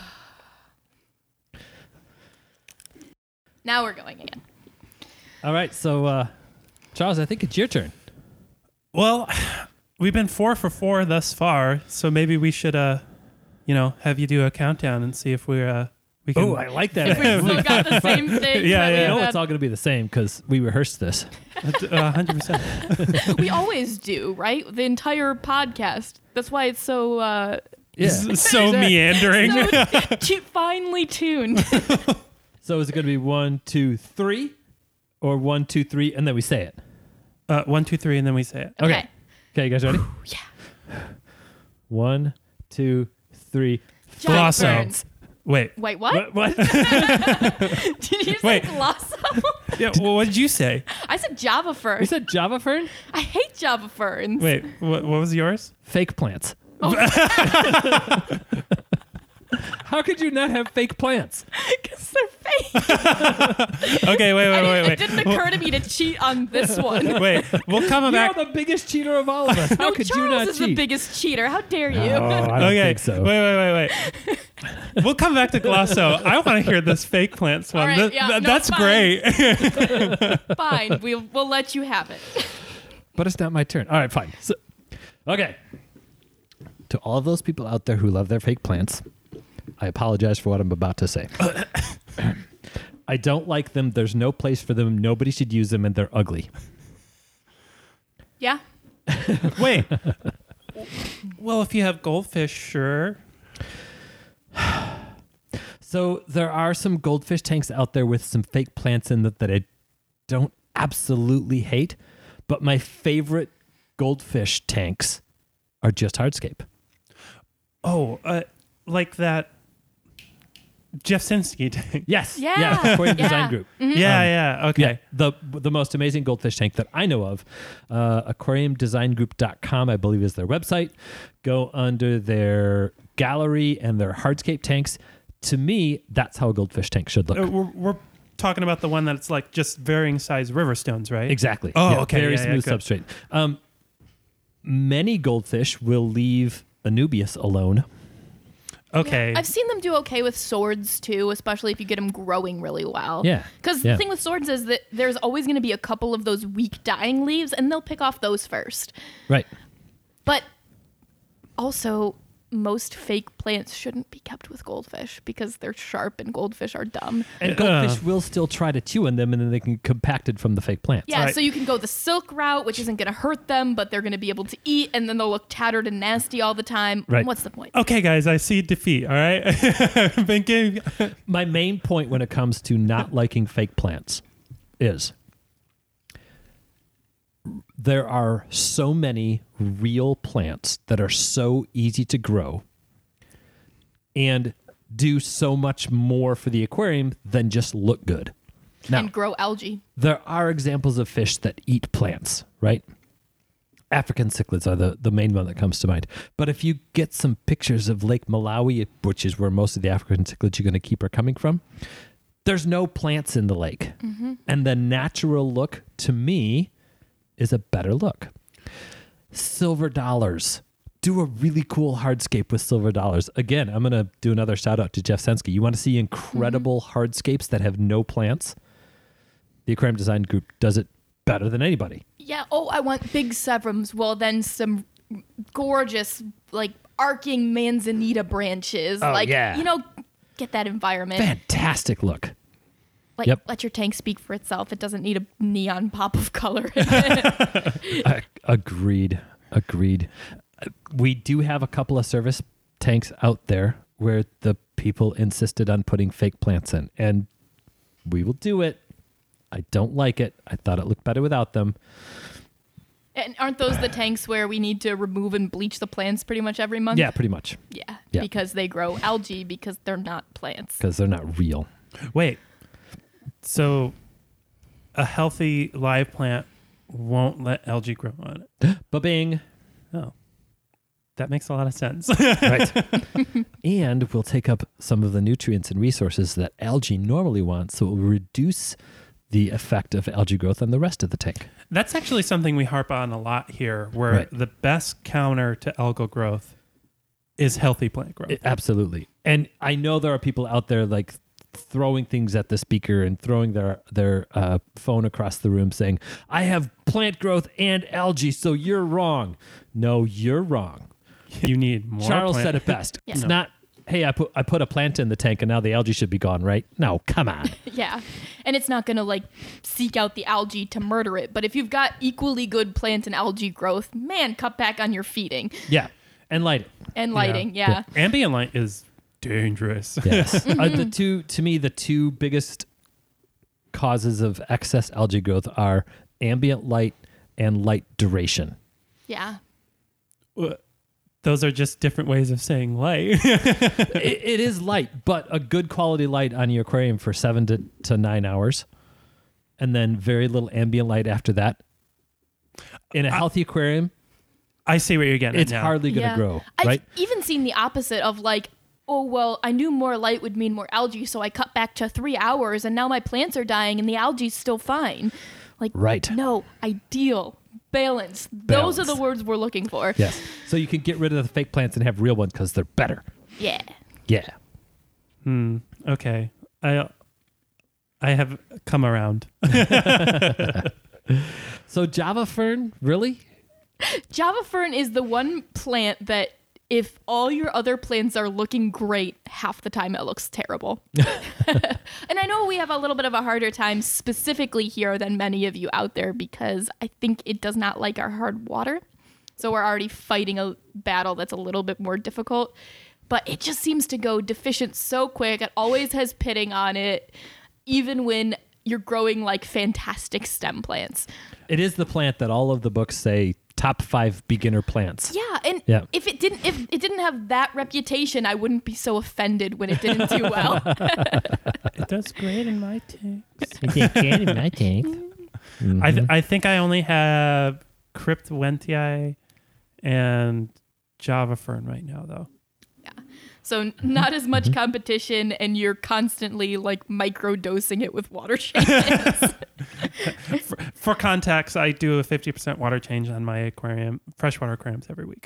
Speaker 2: Now we're going again.
Speaker 1: All right. So, uh, Charles, I think it's your turn.
Speaker 3: Well, we've been four for four thus far, so maybe we should, uh, you know, have you do a countdown and see if we're uh, we can.
Speaker 1: Oh, I like that.
Speaker 2: If we still got the same thing.
Speaker 3: Yeah,
Speaker 2: that we
Speaker 3: yeah.
Speaker 1: I know
Speaker 2: had-
Speaker 1: it's all going to be the same because we rehearsed this.
Speaker 3: A hundred percent.
Speaker 2: We always do, right? The entire podcast. That's why it's so uh,
Speaker 1: Yeah.
Speaker 3: So meandering.
Speaker 2: so tu- finely tuned.
Speaker 1: So is it going to be one, two, three, or one, two, three, and then we say it?
Speaker 3: Uh, one, two, three, and then we say it.
Speaker 2: Okay.
Speaker 1: Okay, you guys ready?
Speaker 2: Yeah.
Speaker 1: One, two, three.
Speaker 2: Giant
Speaker 3: Glosso.
Speaker 2: ferns.
Speaker 3: Wait.
Speaker 2: Wait, what?
Speaker 1: What? what?
Speaker 2: Did you say
Speaker 3: Wait.
Speaker 2: glosso?
Speaker 3: Yeah. Well, what did you say?
Speaker 2: I said Java fern.
Speaker 1: You said Java fern?
Speaker 2: I hate Java ferns.
Speaker 3: Wait. What, what was yours?
Speaker 1: Fake plants. How could you not have fake plants?
Speaker 2: Because they're fake.
Speaker 3: Okay. Wait. Wait.
Speaker 2: I
Speaker 3: Wait.
Speaker 2: didn't-
Speaker 3: Wait.
Speaker 2: It didn't occur to me to cheat on this one.
Speaker 3: Wait. We'll come
Speaker 1: You're
Speaker 3: back.
Speaker 1: the biggest cheater of all of us. How
Speaker 2: No,
Speaker 1: could
Speaker 2: Charles
Speaker 1: you not
Speaker 2: is the
Speaker 1: cheat?
Speaker 2: biggest cheater. How dare you?
Speaker 1: Oh, I don't
Speaker 3: Okay.
Speaker 1: think so.
Speaker 3: Wait. Wait. Wait. Wait. We'll come back to Glosso. I want to hear this fake plants one.
Speaker 2: All right,
Speaker 3: Th-
Speaker 2: yeah,
Speaker 3: th-
Speaker 2: no,
Speaker 3: that's
Speaker 2: fine.
Speaker 3: great.
Speaker 2: Fine. We'll, we'll let you have it.
Speaker 1: But it's not my turn. All right, fine. So, okay. To all of those people out there who love their fake plants, I apologize for what I'm about to say. I don't like them. There's no place for them. Nobody should use them, and they're ugly.
Speaker 2: Yeah.
Speaker 3: Wait. Well, if you have goldfish, sure.
Speaker 1: So there are some goldfish tanks out there with some fake plants in that that I don't absolutely hate, but my favorite goldfish tanks are just hardscape.
Speaker 3: Oh, uh, like that Jeff Sinsky tank.
Speaker 1: Yes.
Speaker 2: Yeah.
Speaker 1: Aquarium
Speaker 2: Yeah.
Speaker 1: Design Group.
Speaker 3: Yeah,
Speaker 1: Um,
Speaker 3: yeah. Okay.
Speaker 1: Yeah, the the most amazing goldfish tank that I know of, uh, aquarium design group dot com, I believe is their website. Go under their gallery and their hardscape tanks. To me, that's how a goldfish tank should look.
Speaker 3: Uh, we're, we're talking about the one that's like just varying size river stones, right?
Speaker 1: Exactly.
Speaker 3: Oh,
Speaker 1: Yeah,
Speaker 3: okay.
Speaker 1: Very
Speaker 3: Yeah, yeah,
Speaker 1: smooth
Speaker 3: good.
Speaker 1: substrate. Um, many goldfish will leave Anubias alone.
Speaker 3: Okay.
Speaker 2: I've seen them do okay with swords too, especially if you get them growing really well.
Speaker 1: Yeah.
Speaker 2: Because
Speaker 1: Yeah.
Speaker 2: the thing with swords is that there's always going to be a couple of those weak dying leaves, and they'll pick off those first.
Speaker 1: Right.
Speaker 2: But also, most fake plants shouldn't be kept with goldfish because they're sharp and goldfish are dumb.
Speaker 1: And goldfish will still try to chew on them, and then they can compact it from the fake plants.
Speaker 2: Yeah,
Speaker 3: Right.
Speaker 2: so you can go the silk route, which isn't going to hurt them, but they're going to be able to eat, and then they'll look tattered and nasty all the time.
Speaker 1: Right.
Speaker 2: What's the point?
Speaker 3: Okay, guys, I see defeat. All right. I've been giving-
Speaker 1: My main point when it comes to not liking fake plants is there are so many real plants that are so easy to grow and do so much more for the aquarium than just look good. Now,
Speaker 2: And grow algae.
Speaker 1: there are examples of fish that eat plants, right? African cichlids are the, the main one that comes to mind. But if you get some pictures of Lake Malawi, which is where most of the African cichlids you're going to keep are coming from, there's no plants in the lake. And the natural look, to me, is a better look. Silver dollars. Do a really cool hardscape with silver dollars. Again, I'm going to do another shout out to Jeff Sensky. You want to see incredible hardscapes that have no plants? The Aquarium Design Group does it better than anybody.
Speaker 2: Yeah. Oh, I want big severums. Well, then some gorgeous, like, arcing manzanita branches.
Speaker 1: Oh,
Speaker 2: like,
Speaker 1: yeah.
Speaker 2: you know, get that environment.
Speaker 1: Fantastic look.
Speaker 2: Like,
Speaker 1: Yep.
Speaker 2: let your tank speak for itself. It doesn't need a neon pop of color in it.
Speaker 1: Uh, agreed. Agreed. Uh, We do have a couple of service tanks out there where the people insisted on putting fake plants in, and we will do it. I don't like it. I thought it looked better without them.
Speaker 2: And aren't those the tanks where we need to remove and bleach the plants pretty much every month?
Speaker 1: Yeah, pretty much,
Speaker 2: Yeah.
Speaker 1: Yeah.
Speaker 2: Because they grow algae because they're not plants.
Speaker 1: because they're not real.
Speaker 3: Wait. So a healthy live plant won't let algae grow on it.
Speaker 1: Ba-bing.
Speaker 3: Oh. That makes a lot of sense.
Speaker 1: Right. And we'll take up some of the nutrients and resources that algae normally wants, so it will reduce the effect of algae growth on the rest of the tank.
Speaker 3: That's actually something we harp on a lot here, where
Speaker 1: Right.
Speaker 3: the best counter to algal growth is healthy plant growth.
Speaker 1: It- absolutely. And I know there are people out there like throwing things at the speaker and throwing their their uh, phone across the room saying, I have plant growth and algae, so you're wrong. No, you're wrong.
Speaker 3: You need more
Speaker 1: Charles
Speaker 3: plant-
Speaker 1: said it best.
Speaker 2: Yeah.
Speaker 1: It's
Speaker 3: No.
Speaker 1: not, hey, I put I put a plant in the tank and now the algae should be gone, right? No, come on.
Speaker 2: Yeah. And it's not going to like seek out the algae to murder it. But if you've got equally good plant and algae growth, man, cut back on your feeding
Speaker 1: Yeah. And light it.
Speaker 2: and lighting. Yeah.
Speaker 3: Ambient light is dangerous.
Speaker 1: Yes. uh, the two, to me, the two biggest causes of excess algae growth are ambient light and light duration.
Speaker 2: Yeah.
Speaker 3: Those are just different ways of saying light.
Speaker 1: it, it is light, but a good quality light on your aquarium for seven to, to nine hours, and then very little ambient light after that. In a healthy aquarium,
Speaker 3: I see what you're getting
Speaker 1: it's
Speaker 3: at now.
Speaker 1: hardly going to
Speaker 2: Yeah.
Speaker 1: grow,
Speaker 2: I've
Speaker 1: right?
Speaker 2: even seen the opposite of like, oh, well, I knew more light would mean more algae, so I cut back to three hours and now my plants are dying and the algae's still fine. Like,
Speaker 1: Right.
Speaker 2: no, ideal, balance. Those are
Speaker 1: Balance.
Speaker 2: the words we're looking for.
Speaker 1: Yes. So you can get rid of the fake plants and have real ones because they're better.
Speaker 2: Yeah.
Speaker 1: Yeah.
Speaker 3: Hmm. Okay. I I have come around.
Speaker 1: So Java fern, really?
Speaker 2: Java fern is the one plant that if all your other plants are looking great, half the time it looks terrible. And I know we have a little bit of a harder time specifically here than many of you out there because I think it does not like our hard water. So we're already fighting a battle that's a little bit more difficult. But it just seems to go deficient so quick. It always has pitting on it, even when you're growing like fantastic stem plants.
Speaker 1: It is the plant that all of the books say top five beginner plants.
Speaker 2: Yeah, and
Speaker 1: Yeah.
Speaker 2: if it didn't if it didn't have that reputation, I wouldn't be so offended when it didn't do well.
Speaker 3: It does great in my tanks.
Speaker 1: in my tank.
Speaker 3: I th- I think I only have Crypt Wentii and Java Fern right now, though.
Speaker 2: So not as much competition, and you're constantly like micro dosing it with water changes.
Speaker 3: For, for context, I do a fifty percent water change on my aquarium, freshwater aquariums every week.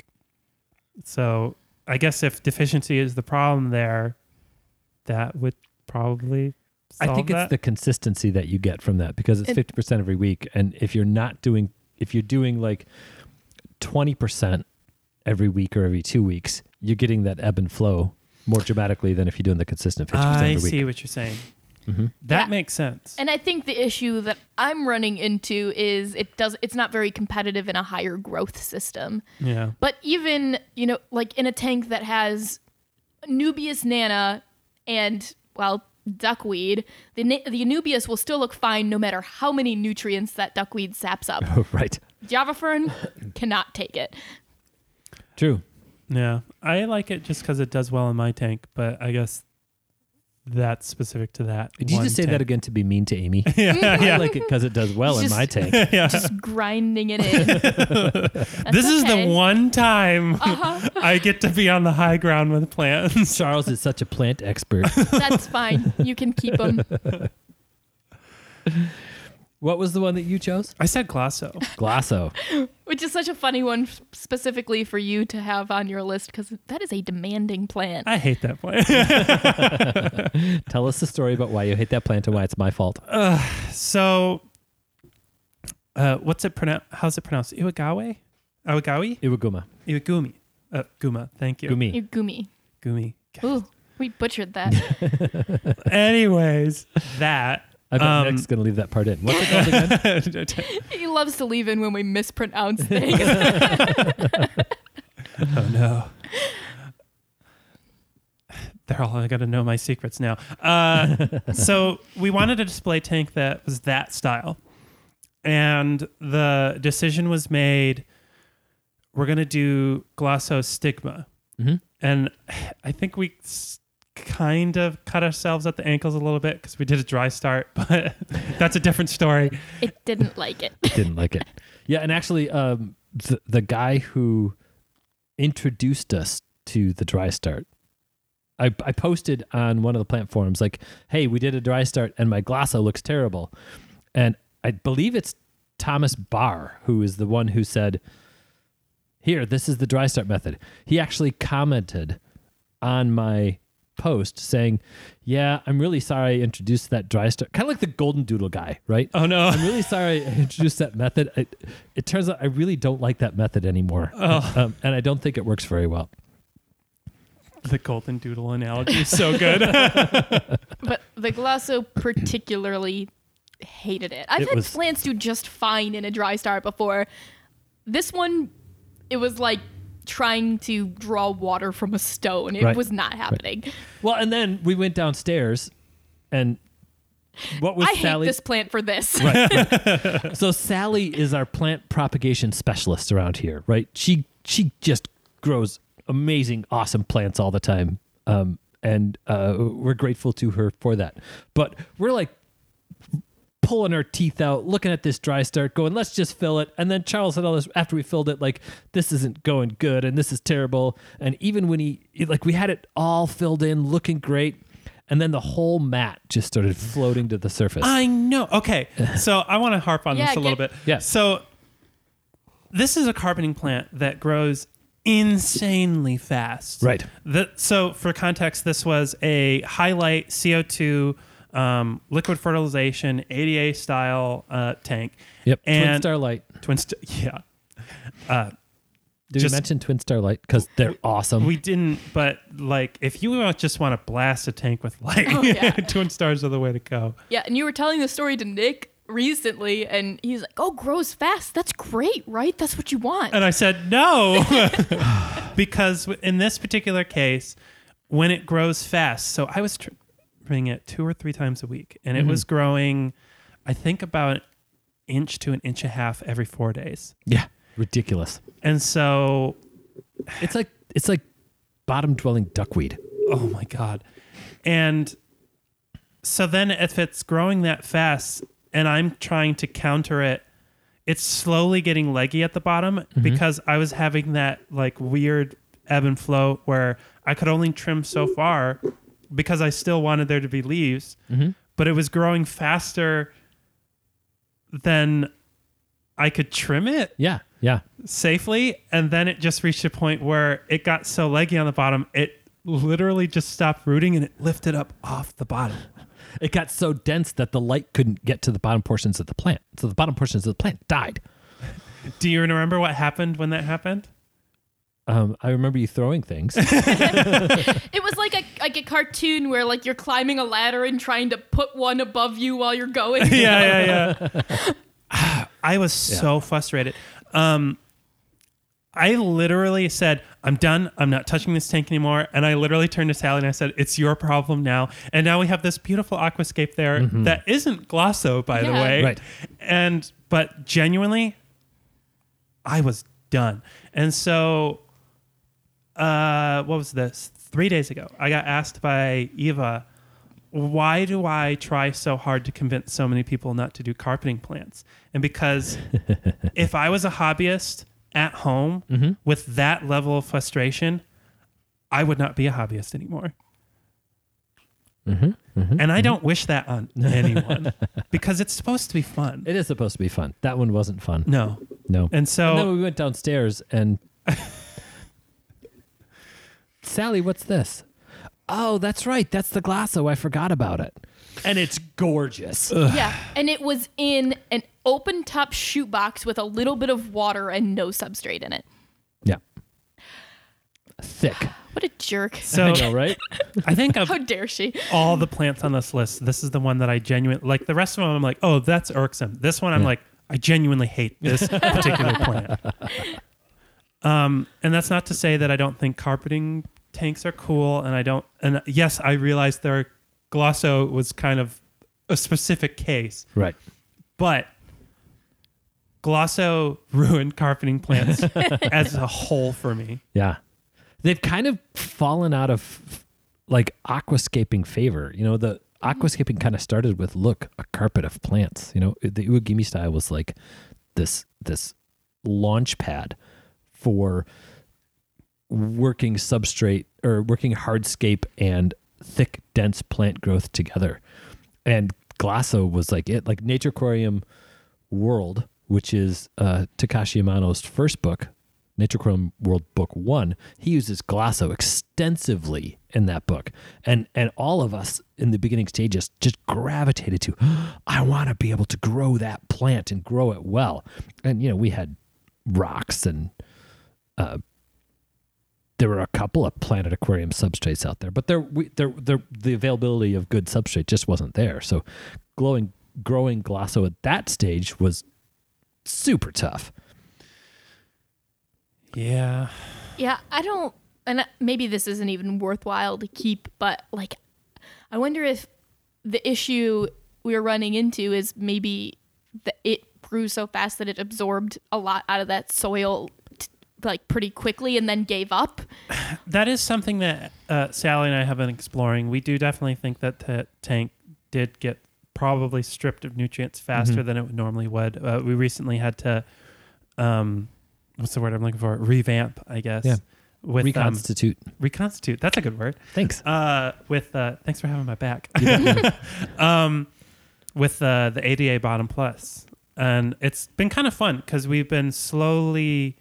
Speaker 3: So I guess if deficiency is the problem there, that would probably solve
Speaker 1: I think
Speaker 3: that.
Speaker 1: it's the consistency that you get from that because it's
Speaker 2: It-
Speaker 1: fifty percent every week. And if you're not doing, if you're doing like twenty percent every week or every two weeks, you're getting that ebb and flow more dramatically than if you're doing the consistent fifty percent
Speaker 3: I
Speaker 1: every week.
Speaker 3: see what you're saying.
Speaker 1: Mhm.
Speaker 3: That
Speaker 2: Yeah.
Speaker 3: makes sense.
Speaker 2: And I think the issue that I'm running into is it does it's not very competitive in a higher growth system.
Speaker 3: Yeah.
Speaker 2: But even, you know, like in a tank that has Anubias nana and, well, duckweed, the, na- the Anubias will still look fine no matter how many nutrients that duckweed saps up.
Speaker 1: Right.
Speaker 2: Java fern cannot take it.
Speaker 1: True.
Speaker 3: Yeah. I like it just because it does well in my tank, but I guess that's specific to that.
Speaker 1: Did you
Speaker 3: one
Speaker 1: just say
Speaker 3: tank.
Speaker 1: that again to be mean to Amy?
Speaker 3: yeah.
Speaker 1: I
Speaker 3: yeah.
Speaker 1: like it because it does well in
Speaker 2: Just-
Speaker 1: my tank.
Speaker 3: yeah.
Speaker 2: Just grinding it in. That's
Speaker 3: This is the
Speaker 2: okay.
Speaker 3: one time
Speaker 2: Uh-huh.
Speaker 3: I get to be on the high ground with plants.
Speaker 1: Charles is such a plant expert.
Speaker 2: That's fine. You can keep them.
Speaker 1: What was the one that you chose?
Speaker 3: I said Glasso.
Speaker 1: Glasso.
Speaker 2: Which is such a funny one specifically for you to have on your list because that is a demanding plant.
Speaker 3: I hate that plant.
Speaker 1: Tell us the story about why you hate that plant and why it's my fault.
Speaker 3: So uh, what's it pronounced? How's it pronounced? Iwagawa? Iwagawi?
Speaker 1: Iwaguma.
Speaker 3: Iwagumi. Uh, Guma. Thank you.
Speaker 1: Gumi.
Speaker 2: You're gumi.
Speaker 3: Gumi.
Speaker 2: Ooh, we butchered that.
Speaker 3: Anyways, that.
Speaker 1: I bet
Speaker 3: um,
Speaker 1: Nick's going to leave that part in. What's it called again?
Speaker 2: He loves to leave in when we mispronounce things.
Speaker 3: Oh no. They're all going to know my secrets now. Uh, so we wanted a display tank that was that style. And the decision was made, we're going to do Glosso Stigma.
Speaker 1: Mm-hmm.
Speaker 3: And I think we s- kind of cut ourselves at the ankles a little bit because we did a dry start, but that's a different story.
Speaker 2: It didn't like it.
Speaker 1: Didn't like it. Yeah, and actually, um, the, the guy who introduced us to the dry start, I, I posted on one of the plant forums like, hey, we did a dry start and my Glosso looks terrible. And I believe it's Thomas Barr who is the one who said, here, this is the dry start method. He actually commented on my post saying, yeah, I'm really sorry I introduced that dry start. Kind of like the Golden Doodle guy, right?
Speaker 3: Oh no.
Speaker 1: I'm really sorry I introduced that method. It, it turns out I really don't like that method anymore.
Speaker 3: Oh.
Speaker 1: Um, and I don't think it works very well.
Speaker 3: The golden doodle analogy is so good.
Speaker 2: But the Glosso particularly hated it. I've
Speaker 1: It
Speaker 2: had
Speaker 1: was-
Speaker 2: plants do just fine in a dry start before. This one, it was like trying to draw water from a stone. It
Speaker 1: Right.
Speaker 2: was not happening.
Speaker 1: Well, and then we went downstairs and what was
Speaker 2: I hate
Speaker 1: Sally?
Speaker 2: this plant for this.
Speaker 1: Right. So Sally is our plant propagation specialist around here, right? She she just grows amazing, awesome plants all the time. Um, and uh, we're grateful to her for that. But we're like pulling our teeth out, looking at this dry start, going, let's just fill it. And then Charles said all this after we filled it, like, this isn't going good and this is terrible. And even when he, like, we had it all filled in, looking great. And then the whole mat just started floating to the surface.
Speaker 3: I know. Okay. So I want to harp on
Speaker 2: Yeah,
Speaker 3: this a little
Speaker 2: get-
Speaker 3: bit.
Speaker 1: Yeah.
Speaker 3: So this is a carpeting plant that grows insanely fast.
Speaker 1: Right.
Speaker 3: The, so for context, this was a highlight C O two um, liquid fertilization A D A style uh, tank.
Speaker 1: Yep. Twin
Speaker 3: And
Speaker 1: Starlight.
Speaker 3: Twin Star, yeah. Uh,
Speaker 1: Did
Speaker 3: just-
Speaker 1: we mention Twin Starlight? Because they're awesome.
Speaker 3: we didn't, but like if you just want to blast a tank with light,
Speaker 2: Oh, yeah.
Speaker 3: Twin Stars are the way to go.
Speaker 2: Yeah, and you were telling the story to Nick recently, and he's like, oh, grows fast. That's great, right? That's what you want.
Speaker 3: And I said, no, because in this particular case, when it grows fast, so I was trimming it two or three times a week, and it
Speaker 1: Mm-hmm.
Speaker 3: was growing, I think, about an inch to an inch and a half every four days.
Speaker 1: yeah. Ridiculous.
Speaker 3: And so,
Speaker 1: It's like it's like bottom dwelling duckweed.
Speaker 3: oh my God. And so then if it's growing that fast and I'm trying to counter it, it's slowly getting leggy at the bottom because I was having that like weird ebb and flow where I could only trim so far because I still wanted there to be leaves, but it was growing faster than I could trim it
Speaker 1: Yeah. Yeah.
Speaker 3: safely. And then it just reached a point where it got so leggy on the bottom, it literally just stopped rooting and it lifted up off the bottom.
Speaker 1: It got so dense that the light couldn't get to the bottom portions of the plant. So the bottom portions of the plant died.
Speaker 3: Do you remember what happened when that happened?
Speaker 1: Um, I remember you throwing things.
Speaker 2: It was like a like a cartoon where like you're climbing a ladder and trying to put one above you while you're going.
Speaker 3: yeah, yeah, yeah. I was so frustrated. Um, I literally said, I'm done. I'm not touching this tank anymore. And I literally turned to Sally and I said, it's your problem now. And now we have this beautiful aquascape there that isn't Glosso, by the
Speaker 2: Yeah.
Speaker 3: way.
Speaker 1: Right.
Speaker 3: And, but genuinely, I was done. And so, uh, what was this? Three days ago, I got asked by Eva, why do I try so hard to convince so many people not to do carpeting plants? And because if I was a hobbyist at home
Speaker 1: Mm-hmm.
Speaker 3: with that level of frustration, I would not be a hobbyist anymore.
Speaker 1: Mm-hmm.
Speaker 3: And I don't wish that on anyone because it's supposed to be fun.
Speaker 1: It is supposed to be fun. That one wasn't fun.
Speaker 3: No.
Speaker 1: No.
Speaker 3: And so,
Speaker 1: And then we went downstairs and Sally, what's this? oh, that's right. That's the Glasso. I forgot about it. And it's gorgeous.
Speaker 2: Yeah, and it was in an open top shoot box with a little bit of water and no substrate in it.
Speaker 1: Yeah. Thick.
Speaker 2: What a jerk.
Speaker 3: So
Speaker 1: I know, right?
Speaker 3: I think of
Speaker 2: How dare she?
Speaker 3: all the plants on this list, this is the one that I genuinely like. The rest of them, I'm like, oh, that's irksome. This one, I'm
Speaker 1: Yeah.
Speaker 3: like, I genuinely hate this particular plant. Um, and that's not to say that I don't think carpeting tanks are cool, and I don't. And yes, I realize their Glosso was kind of a specific case,
Speaker 1: Right.
Speaker 3: but Glosso ruined carpeting plants as a whole for me.
Speaker 1: Yeah. They've kind of fallen out of like aquascaping favor. You know, the aquascaping kind of started with, look, a carpet of plants. You know, the Uegimi style was like this this launch pad for working substrate or working hardscape and thick, dense plant growth together. And Glasso was like it, like Nature Aquarium World, which is uh, Takashi Amano's first book, Nature Aquarium World Book One. He uses Glasso extensively in that book. And and all of us in the beginning stages just gravitated to, I want to be able to grow that plant and grow it well. And, you know, we had rocks and uh, there were a couple of Planet Aquarium substrates out there, but there, we, there, there, the availability of good substrate just wasn't there. So glowing, growing Glasso at that stage was super tough.
Speaker 3: Yeah.
Speaker 2: Yeah, I don't, and maybe this isn't even worthwhile to keep, but like, I wonder if the issue we're running into is maybe that it grew so fast that it absorbed a lot out of that soil t- like pretty quickly and then gave up.
Speaker 3: That is something that uh, Sally and I have been exploring. We do definitely think that the tank did get probably stripped of nutrients faster
Speaker 1: Mm-hmm.
Speaker 3: than it normally would. Uh, we recently had to, um, what's the word I'm looking for? Revamp, I guess.
Speaker 1: Yeah.
Speaker 3: With
Speaker 1: Reconstitute.
Speaker 3: Um, reconstitute. That's a good word.
Speaker 1: Thanks.
Speaker 3: Uh, with uh, thanks for having my back. um, with uh, the A D A Bottom Plus, and it's been kind of fun because we've been slowly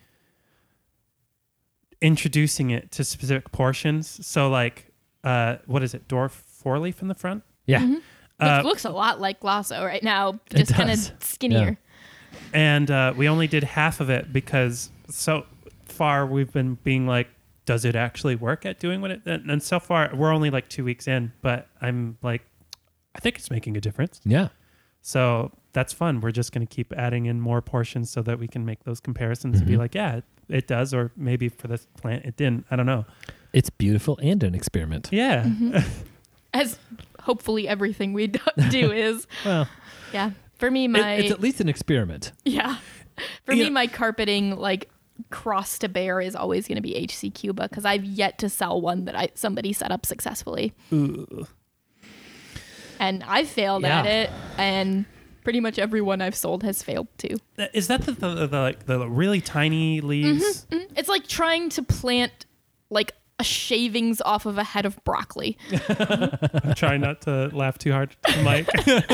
Speaker 3: introducing it to specific portions. So, like, uh, what is it? Dwarf four leaf in the front.
Speaker 1: Yeah.
Speaker 2: Mm-hmm.
Speaker 3: Uh,
Speaker 2: Which looks a lot like Glasso right now, just kind of
Speaker 1: does.
Speaker 2: skinnier.
Speaker 3: and uh, we only did half of it because so far we've been being like, does it actually work at doing what it? And, and so far we're only like two weeks in, but I'm like, I think it's making a difference.
Speaker 1: Yeah.
Speaker 3: So that's fun. We're just going to keep adding in more portions so that we can make those comparisons and be
Speaker 1: Mhm.
Speaker 3: like, yeah, it, it does, or maybe for this plant it didn't. I don't know.
Speaker 1: It's beautiful and an experiment.
Speaker 3: Yeah.
Speaker 2: Mm-hmm. As hopefully everything we do do is.
Speaker 1: Well,
Speaker 2: Yeah. For me,
Speaker 1: it-
Speaker 2: my
Speaker 1: it's at least an experiment.
Speaker 2: yeah. For
Speaker 3: Yeah.
Speaker 2: me, my carpeting like cross to bear is always going to be H C Cuba because I've yet to sell one that I somebody set up successfully,
Speaker 3: Ooh.
Speaker 2: and I've failed
Speaker 1: Yeah.
Speaker 2: at it, and pretty much everyone I've sold has failed too.
Speaker 3: Is that the, the, the like the really tiny leaves?
Speaker 2: Mhm. It's like trying to plant like a shavings off of a head of broccoli.
Speaker 3: I'm trying not to laugh too hard, Mike.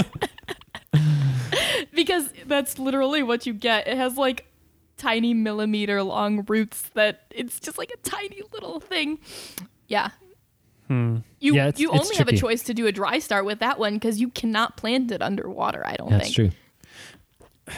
Speaker 2: Because that's literally what you get. It has like tiny millimeter long roots that it's just like a tiny little thing. Yeah.
Speaker 3: Hmm.
Speaker 2: You
Speaker 1: Yeah, it's-
Speaker 2: you
Speaker 1: it's
Speaker 2: only have a
Speaker 1: tricky.
Speaker 2: choice to do a dry start with that one because you cannot plant it underwater, I don't
Speaker 1: That's
Speaker 2: think.
Speaker 1: true.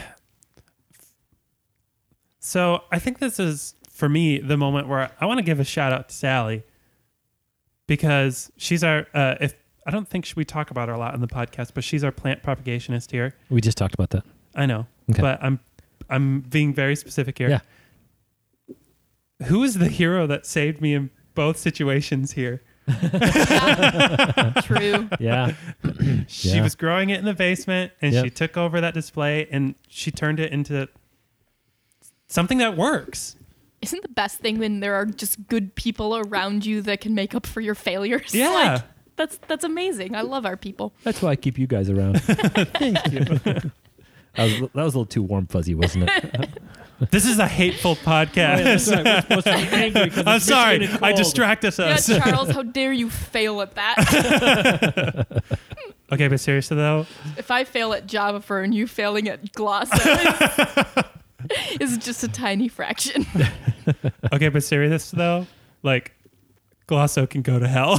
Speaker 3: So I think this is, for me, the moment where I want to give a shout out to Sally because she's our, uh, if I don't think we talk about her a lot on the podcast, but she's our plant propagationist here.
Speaker 1: We just talked about that.
Speaker 3: I know,
Speaker 1: Okay.
Speaker 3: but I'm I'm being very specific here.
Speaker 1: Yeah.
Speaker 3: Who is the hero that saved me in both situations here?
Speaker 2: True.
Speaker 1: Yeah.
Speaker 3: She
Speaker 1: Yeah.
Speaker 3: was growing it in the basement, and
Speaker 1: Yep.
Speaker 3: she took over that display, and she turned it into something that works.
Speaker 2: Isn't the best thing when there are just good people around you that can make up for your failures?
Speaker 3: Yeah.
Speaker 2: Like, that's that's amazing. I love our people.
Speaker 1: That's why I keep you guys around.
Speaker 3: Thank you.
Speaker 1: That was, that was a little too warm fuzzy, wasn't it?
Speaker 3: This is a hateful podcast. I'm sorry. I distracted
Speaker 2: Yeah,
Speaker 3: us.
Speaker 2: Charles, how dare you fail at that?
Speaker 3: Okay, but seriously though,
Speaker 2: If I fail at Java Fern, you failing at Glosso is, is just a tiny fraction.
Speaker 3: okay, but serious though, like Glosso can go to hell.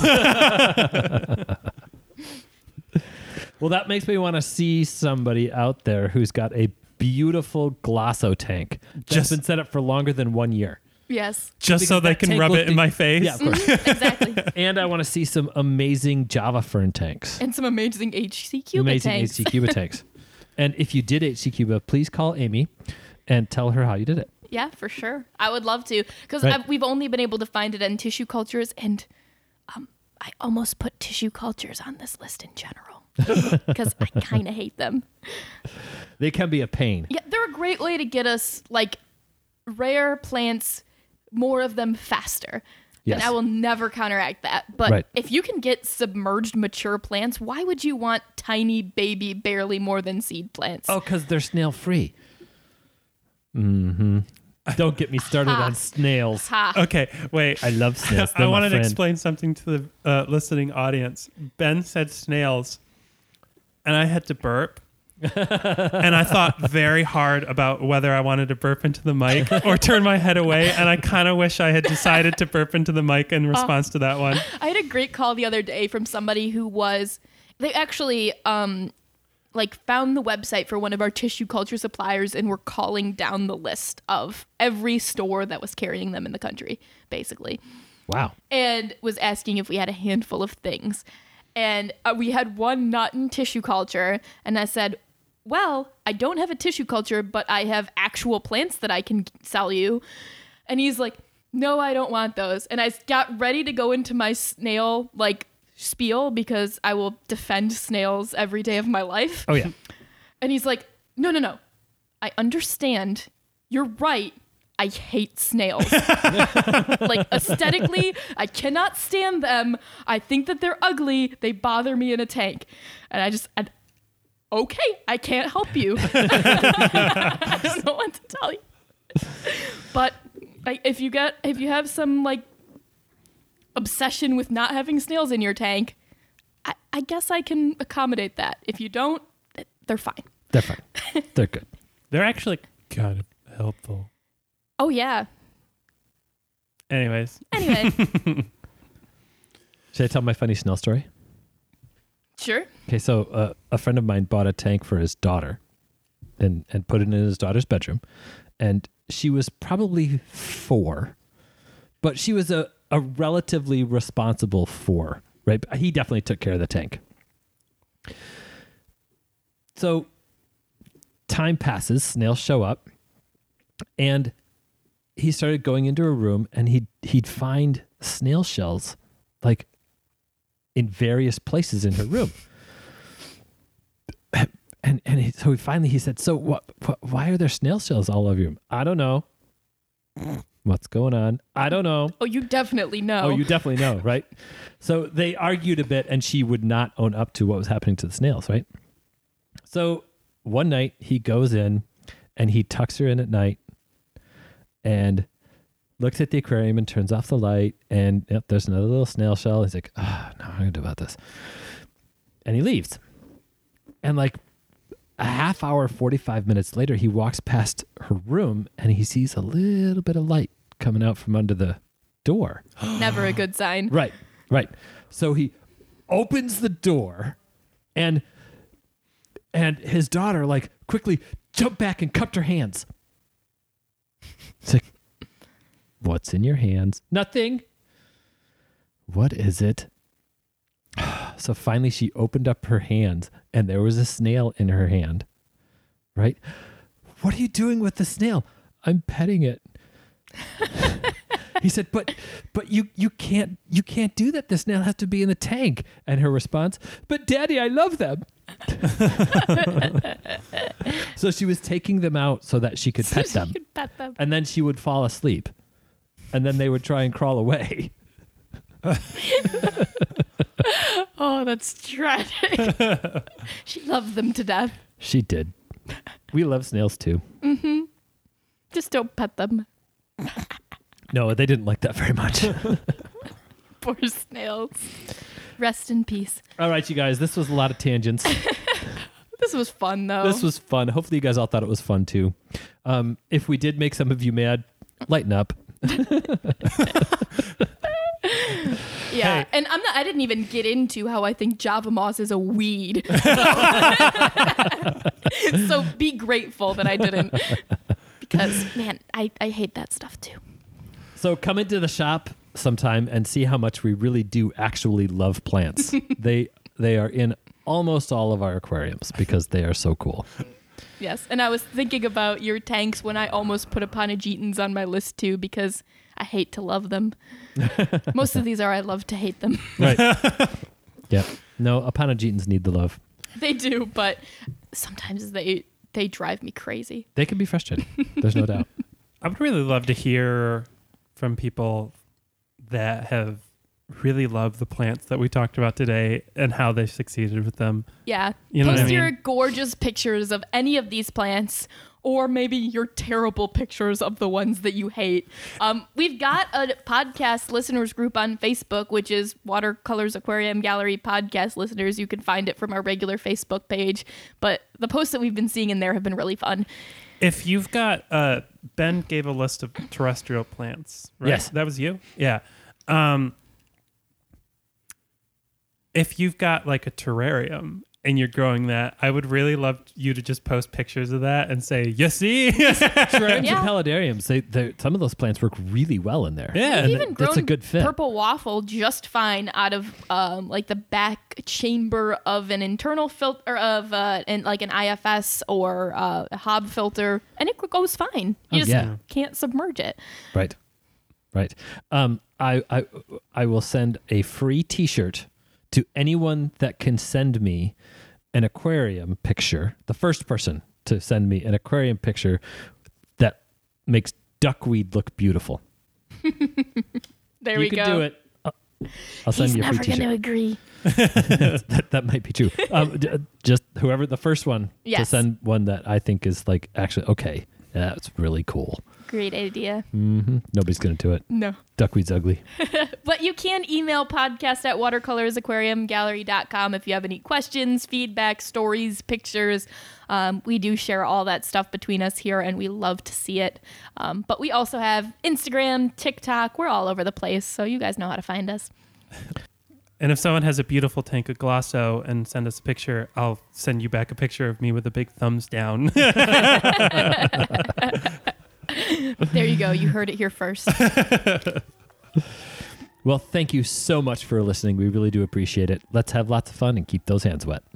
Speaker 1: Well, that makes me want to see somebody out there who's got a beautiful Glosso tank that's
Speaker 3: Just-
Speaker 1: been set up for longer than one year.
Speaker 2: Yes.
Speaker 3: Just so
Speaker 1: Because
Speaker 3: they
Speaker 1: that
Speaker 3: can
Speaker 1: tank
Speaker 3: rub
Speaker 1: will
Speaker 3: it in
Speaker 1: do-
Speaker 3: my face.
Speaker 1: Yeah, of course.
Speaker 2: Exactly.
Speaker 1: And I want to see some amazing Java Fern tanks.
Speaker 2: And some amazing H C Cuba
Speaker 1: amazing
Speaker 2: tanks.
Speaker 1: H C Cuba tanks. And if you did H C Cuba, please call Amy and tell her how you did it.
Speaker 2: Yeah, for sure. I would love to, because
Speaker 1: Right.
Speaker 2: we've only been able to find it in tissue cultures, and um, I almost put tissue cultures on this list in general because I kind of hate them.
Speaker 1: They can be a pain.
Speaker 2: Yeah, they're a great way to get us like rare plants, more of them faster.
Speaker 1: Yes.
Speaker 2: And I will never counteract that. But
Speaker 1: Right.
Speaker 2: if you can get submerged mature plants, why would you want tiny baby, barely more than seed plants?
Speaker 1: Oh, because they're snail free. Mm-hmm. Don't get me started on snails.
Speaker 2: Ha.
Speaker 3: Okay, wait.
Speaker 1: I love snails.
Speaker 3: I
Speaker 1: They're my
Speaker 3: wanted to
Speaker 1: friend.
Speaker 3: explain something to the uh, listening audience. Ben said snails, and I had to burp. And I thought very hard about whether I wanted to burp into the mic or turn my head away. And I kind of wish I had decided to burp into the mic in response to that one.
Speaker 2: I had a great call the other day from somebody who was, they actually um like found the website for one of our tissue culture suppliers and were calling down the list of every store that was carrying them in the country, basically,
Speaker 1: Wow.
Speaker 2: and was asking if we had a handful of things. And uh, we had one not in tissue culture, and I said, well, I don't have a tissue culture, but I have actual plants that I can sell you. And he's like, no, I don't want those. And I got ready to go into my snail like spiel because I will defend snails every day of my life.
Speaker 1: Oh, yeah.
Speaker 2: And he's like, no, no, no. I understand. You're right. I hate snails. Like aesthetically, I cannot stand them. I think that they're ugly. They bother me in a tank. And I just, I, okay, I can't help you. I don't know what to tell you. But like, if you get, if you have some like obsession with not having snails in your tank, I, I guess I can accommodate that. If you don't, they're fine.
Speaker 1: They're fine. They're good.
Speaker 3: They're actually kind of helpful.
Speaker 2: Oh yeah.
Speaker 3: Anyways,
Speaker 2: Anyway,
Speaker 1: Should I tell my funny snail story?
Speaker 2: sure.
Speaker 1: Okay, so uh, a friend of mine bought a tank for his daughter and, and put it in his daughter's bedroom. And she was probably four, but she was a, a relatively responsible four, right? He definitely took care of the tank. So time passes, snails show up, and he started going into a room and he'd, he'd find snail shells like in various places in her room. And and he, so he finally he said, so what, what? Why are there snail shells all over your room? I don't know. What's going on? I don't know.
Speaker 2: Oh, you definitely know.
Speaker 1: Oh, you definitely know, right? So they argued a bit, and she would not own up to what was happening to the snails, right? So one night he goes in, and he tucks her in at night, and looks at the aquarium and turns off the light, and yep, there's another little snail shell. He's like, oh, no, I'm gonna do about this, and he leaves. And like a half hour, forty-five minutes later, he walks past her room and he sees a little bit of light coming out from under the door.
Speaker 2: Never a good sign.
Speaker 1: Right, right. So he opens the door and and his daughter like quickly jumped back and cupped her hands. It's like, what's in your hands? Nothing. What is it? So finally she opened up her hands and there was a snail in her hand. Right? What are you doing with the snail? I'm petting it. He said, but but you you can't you can't do that. The snail has to be in the tank. And her response, but Daddy, I love them. So she was taking them out so that she could pet them.
Speaker 2: You could pet them.
Speaker 1: And then she would fall asleep. And then they would try and crawl away.
Speaker 2: Oh, that's tragic. She loved them to death.
Speaker 1: She did. We love snails too.
Speaker 2: Just don't pet them.
Speaker 1: No, they didn't like that very much.
Speaker 2: Poor snails. Rest in peace.
Speaker 1: All right, you guys, this was a lot of tangents.
Speaker 2: This was fun, though.
Speaker 1: This was fun. Hopefully you guys all thought it was fun too. Um, if we did make some of you mad, lighten up.
Speaker 2: Yeah,
Speaker 3: Hey.
Speaker 2: and I'm not. I didn't even get into how I think Java moss is a weed. So be grateful that I didn't, because man, I I hate that stuff too.
Speaker 1: So come into the shop sometime and see how much we really do actually love plants. they they are in almost all of our aquariums because they are so cool.
Speaker 2: Yes, and I was thinking about your tanks when I almost put Aponogetans on my list too, because I hate to love them. Most of these are I love to hate them.
Speaker 1: Right. Yeah. No, Aponogetans need the love.
Speaker 2: They do, but sometimes they they drive me crazy.
Speaker 1: They can be frustrating. There's no doubt.
Speaker 3: I would really love to hear from people that have really loved the plants that we talked about today and how they succeeded with them.
Speaker 2: Yeah.
Speaker 3: You know
Speaker 2: Post
Speaker 3: what I
Speaker 2: your
Speaker 3: mean?
Speaker 2: gorgeous pictures of any of these plants, or maybe your terrible pictures of the ones that you hate. Um, we've got a podcast listeners group on Facebook, which is Watercolors Aquarium Gallery Podcast Listeners. You can find it from our regular Facebook page, but the posts that we've been seeing in there have been really fun.
Speaker 3: If you've got, uh, Ben gave a list of terrestrial plants, right?
Speaker 1: Yes.
Speaker 3: That was you? Yeah. Um, if you've got like a terrarium and you're growing that, I would really love you to just post pictures of that and say, you see?
Speaker 1: Terrariums
Speaker 2: Yeah.
Speaker 1: and paludariums, they, they, some of those plants work really well in there.
Speaker 3: Yeah.
Speaker 2: We've
Speaker 3: and
Speaker 2: even
Speaker 1: that's a
Speaker 2: grown
Speaker 1: good fit.
Speaker 2: purple waffle just fine out of um, like the back chamber of an internal filter of uh, and like an I F S or uh, a Hob filter, and it goes fine. You
Speaker 1: Oh,
Speaker 2: just
Speaker 1: yeah.
Speaker 2: can't submerge it.
Speaker 1: Right. Right. Um, I, I, I will send a free t-shirt to anyone that can send me an aquarium picture, the first person to send me an aquarium picture that makes duckweed look beautiful.
Speaker 2: There
Speaker 1: you
Speaker 2: we
Speaker 1: can
Speaker 2: go.
Speaker 1: do it. I'll I'll send
Speaker 2: He's
Speaker 1: you a free
Speaker 2: never going
Speaker 1: t-shirt.
Speaker 2: to agree.
Speaker 1: that, that might be true. Um, d- just whoever the first one to
Speaker 2: Yes.
Speaker 1: send one that I think is like actually okay. That's really cool.
Speaker 2: Great idea.
Speaker 1: hmm Nobody's gonna do it.
Speaker 2: No.
Speaker 1: Duckweed's ugly.
Speaker 2: But you can email podcast at watercolors aquarium gallery dot com if you have any questions, feedback, stories, pictures. Um, we do share all that stuff between us here, and we love to see it. Um, but we also have Instagram, TikTok. We're all over the place, so you guys know how to find us.
Speaker 3: And if someone has a beautiful tank of Glosso and send us a picture, I'll send you back a picture of me with a big thumbs down.
Speaker 2: There you go. You heard it here first.
Speaker 1: Well, thank you so much for listening. We really do appreciate it. Let's have lots of fun and keep those hands wet.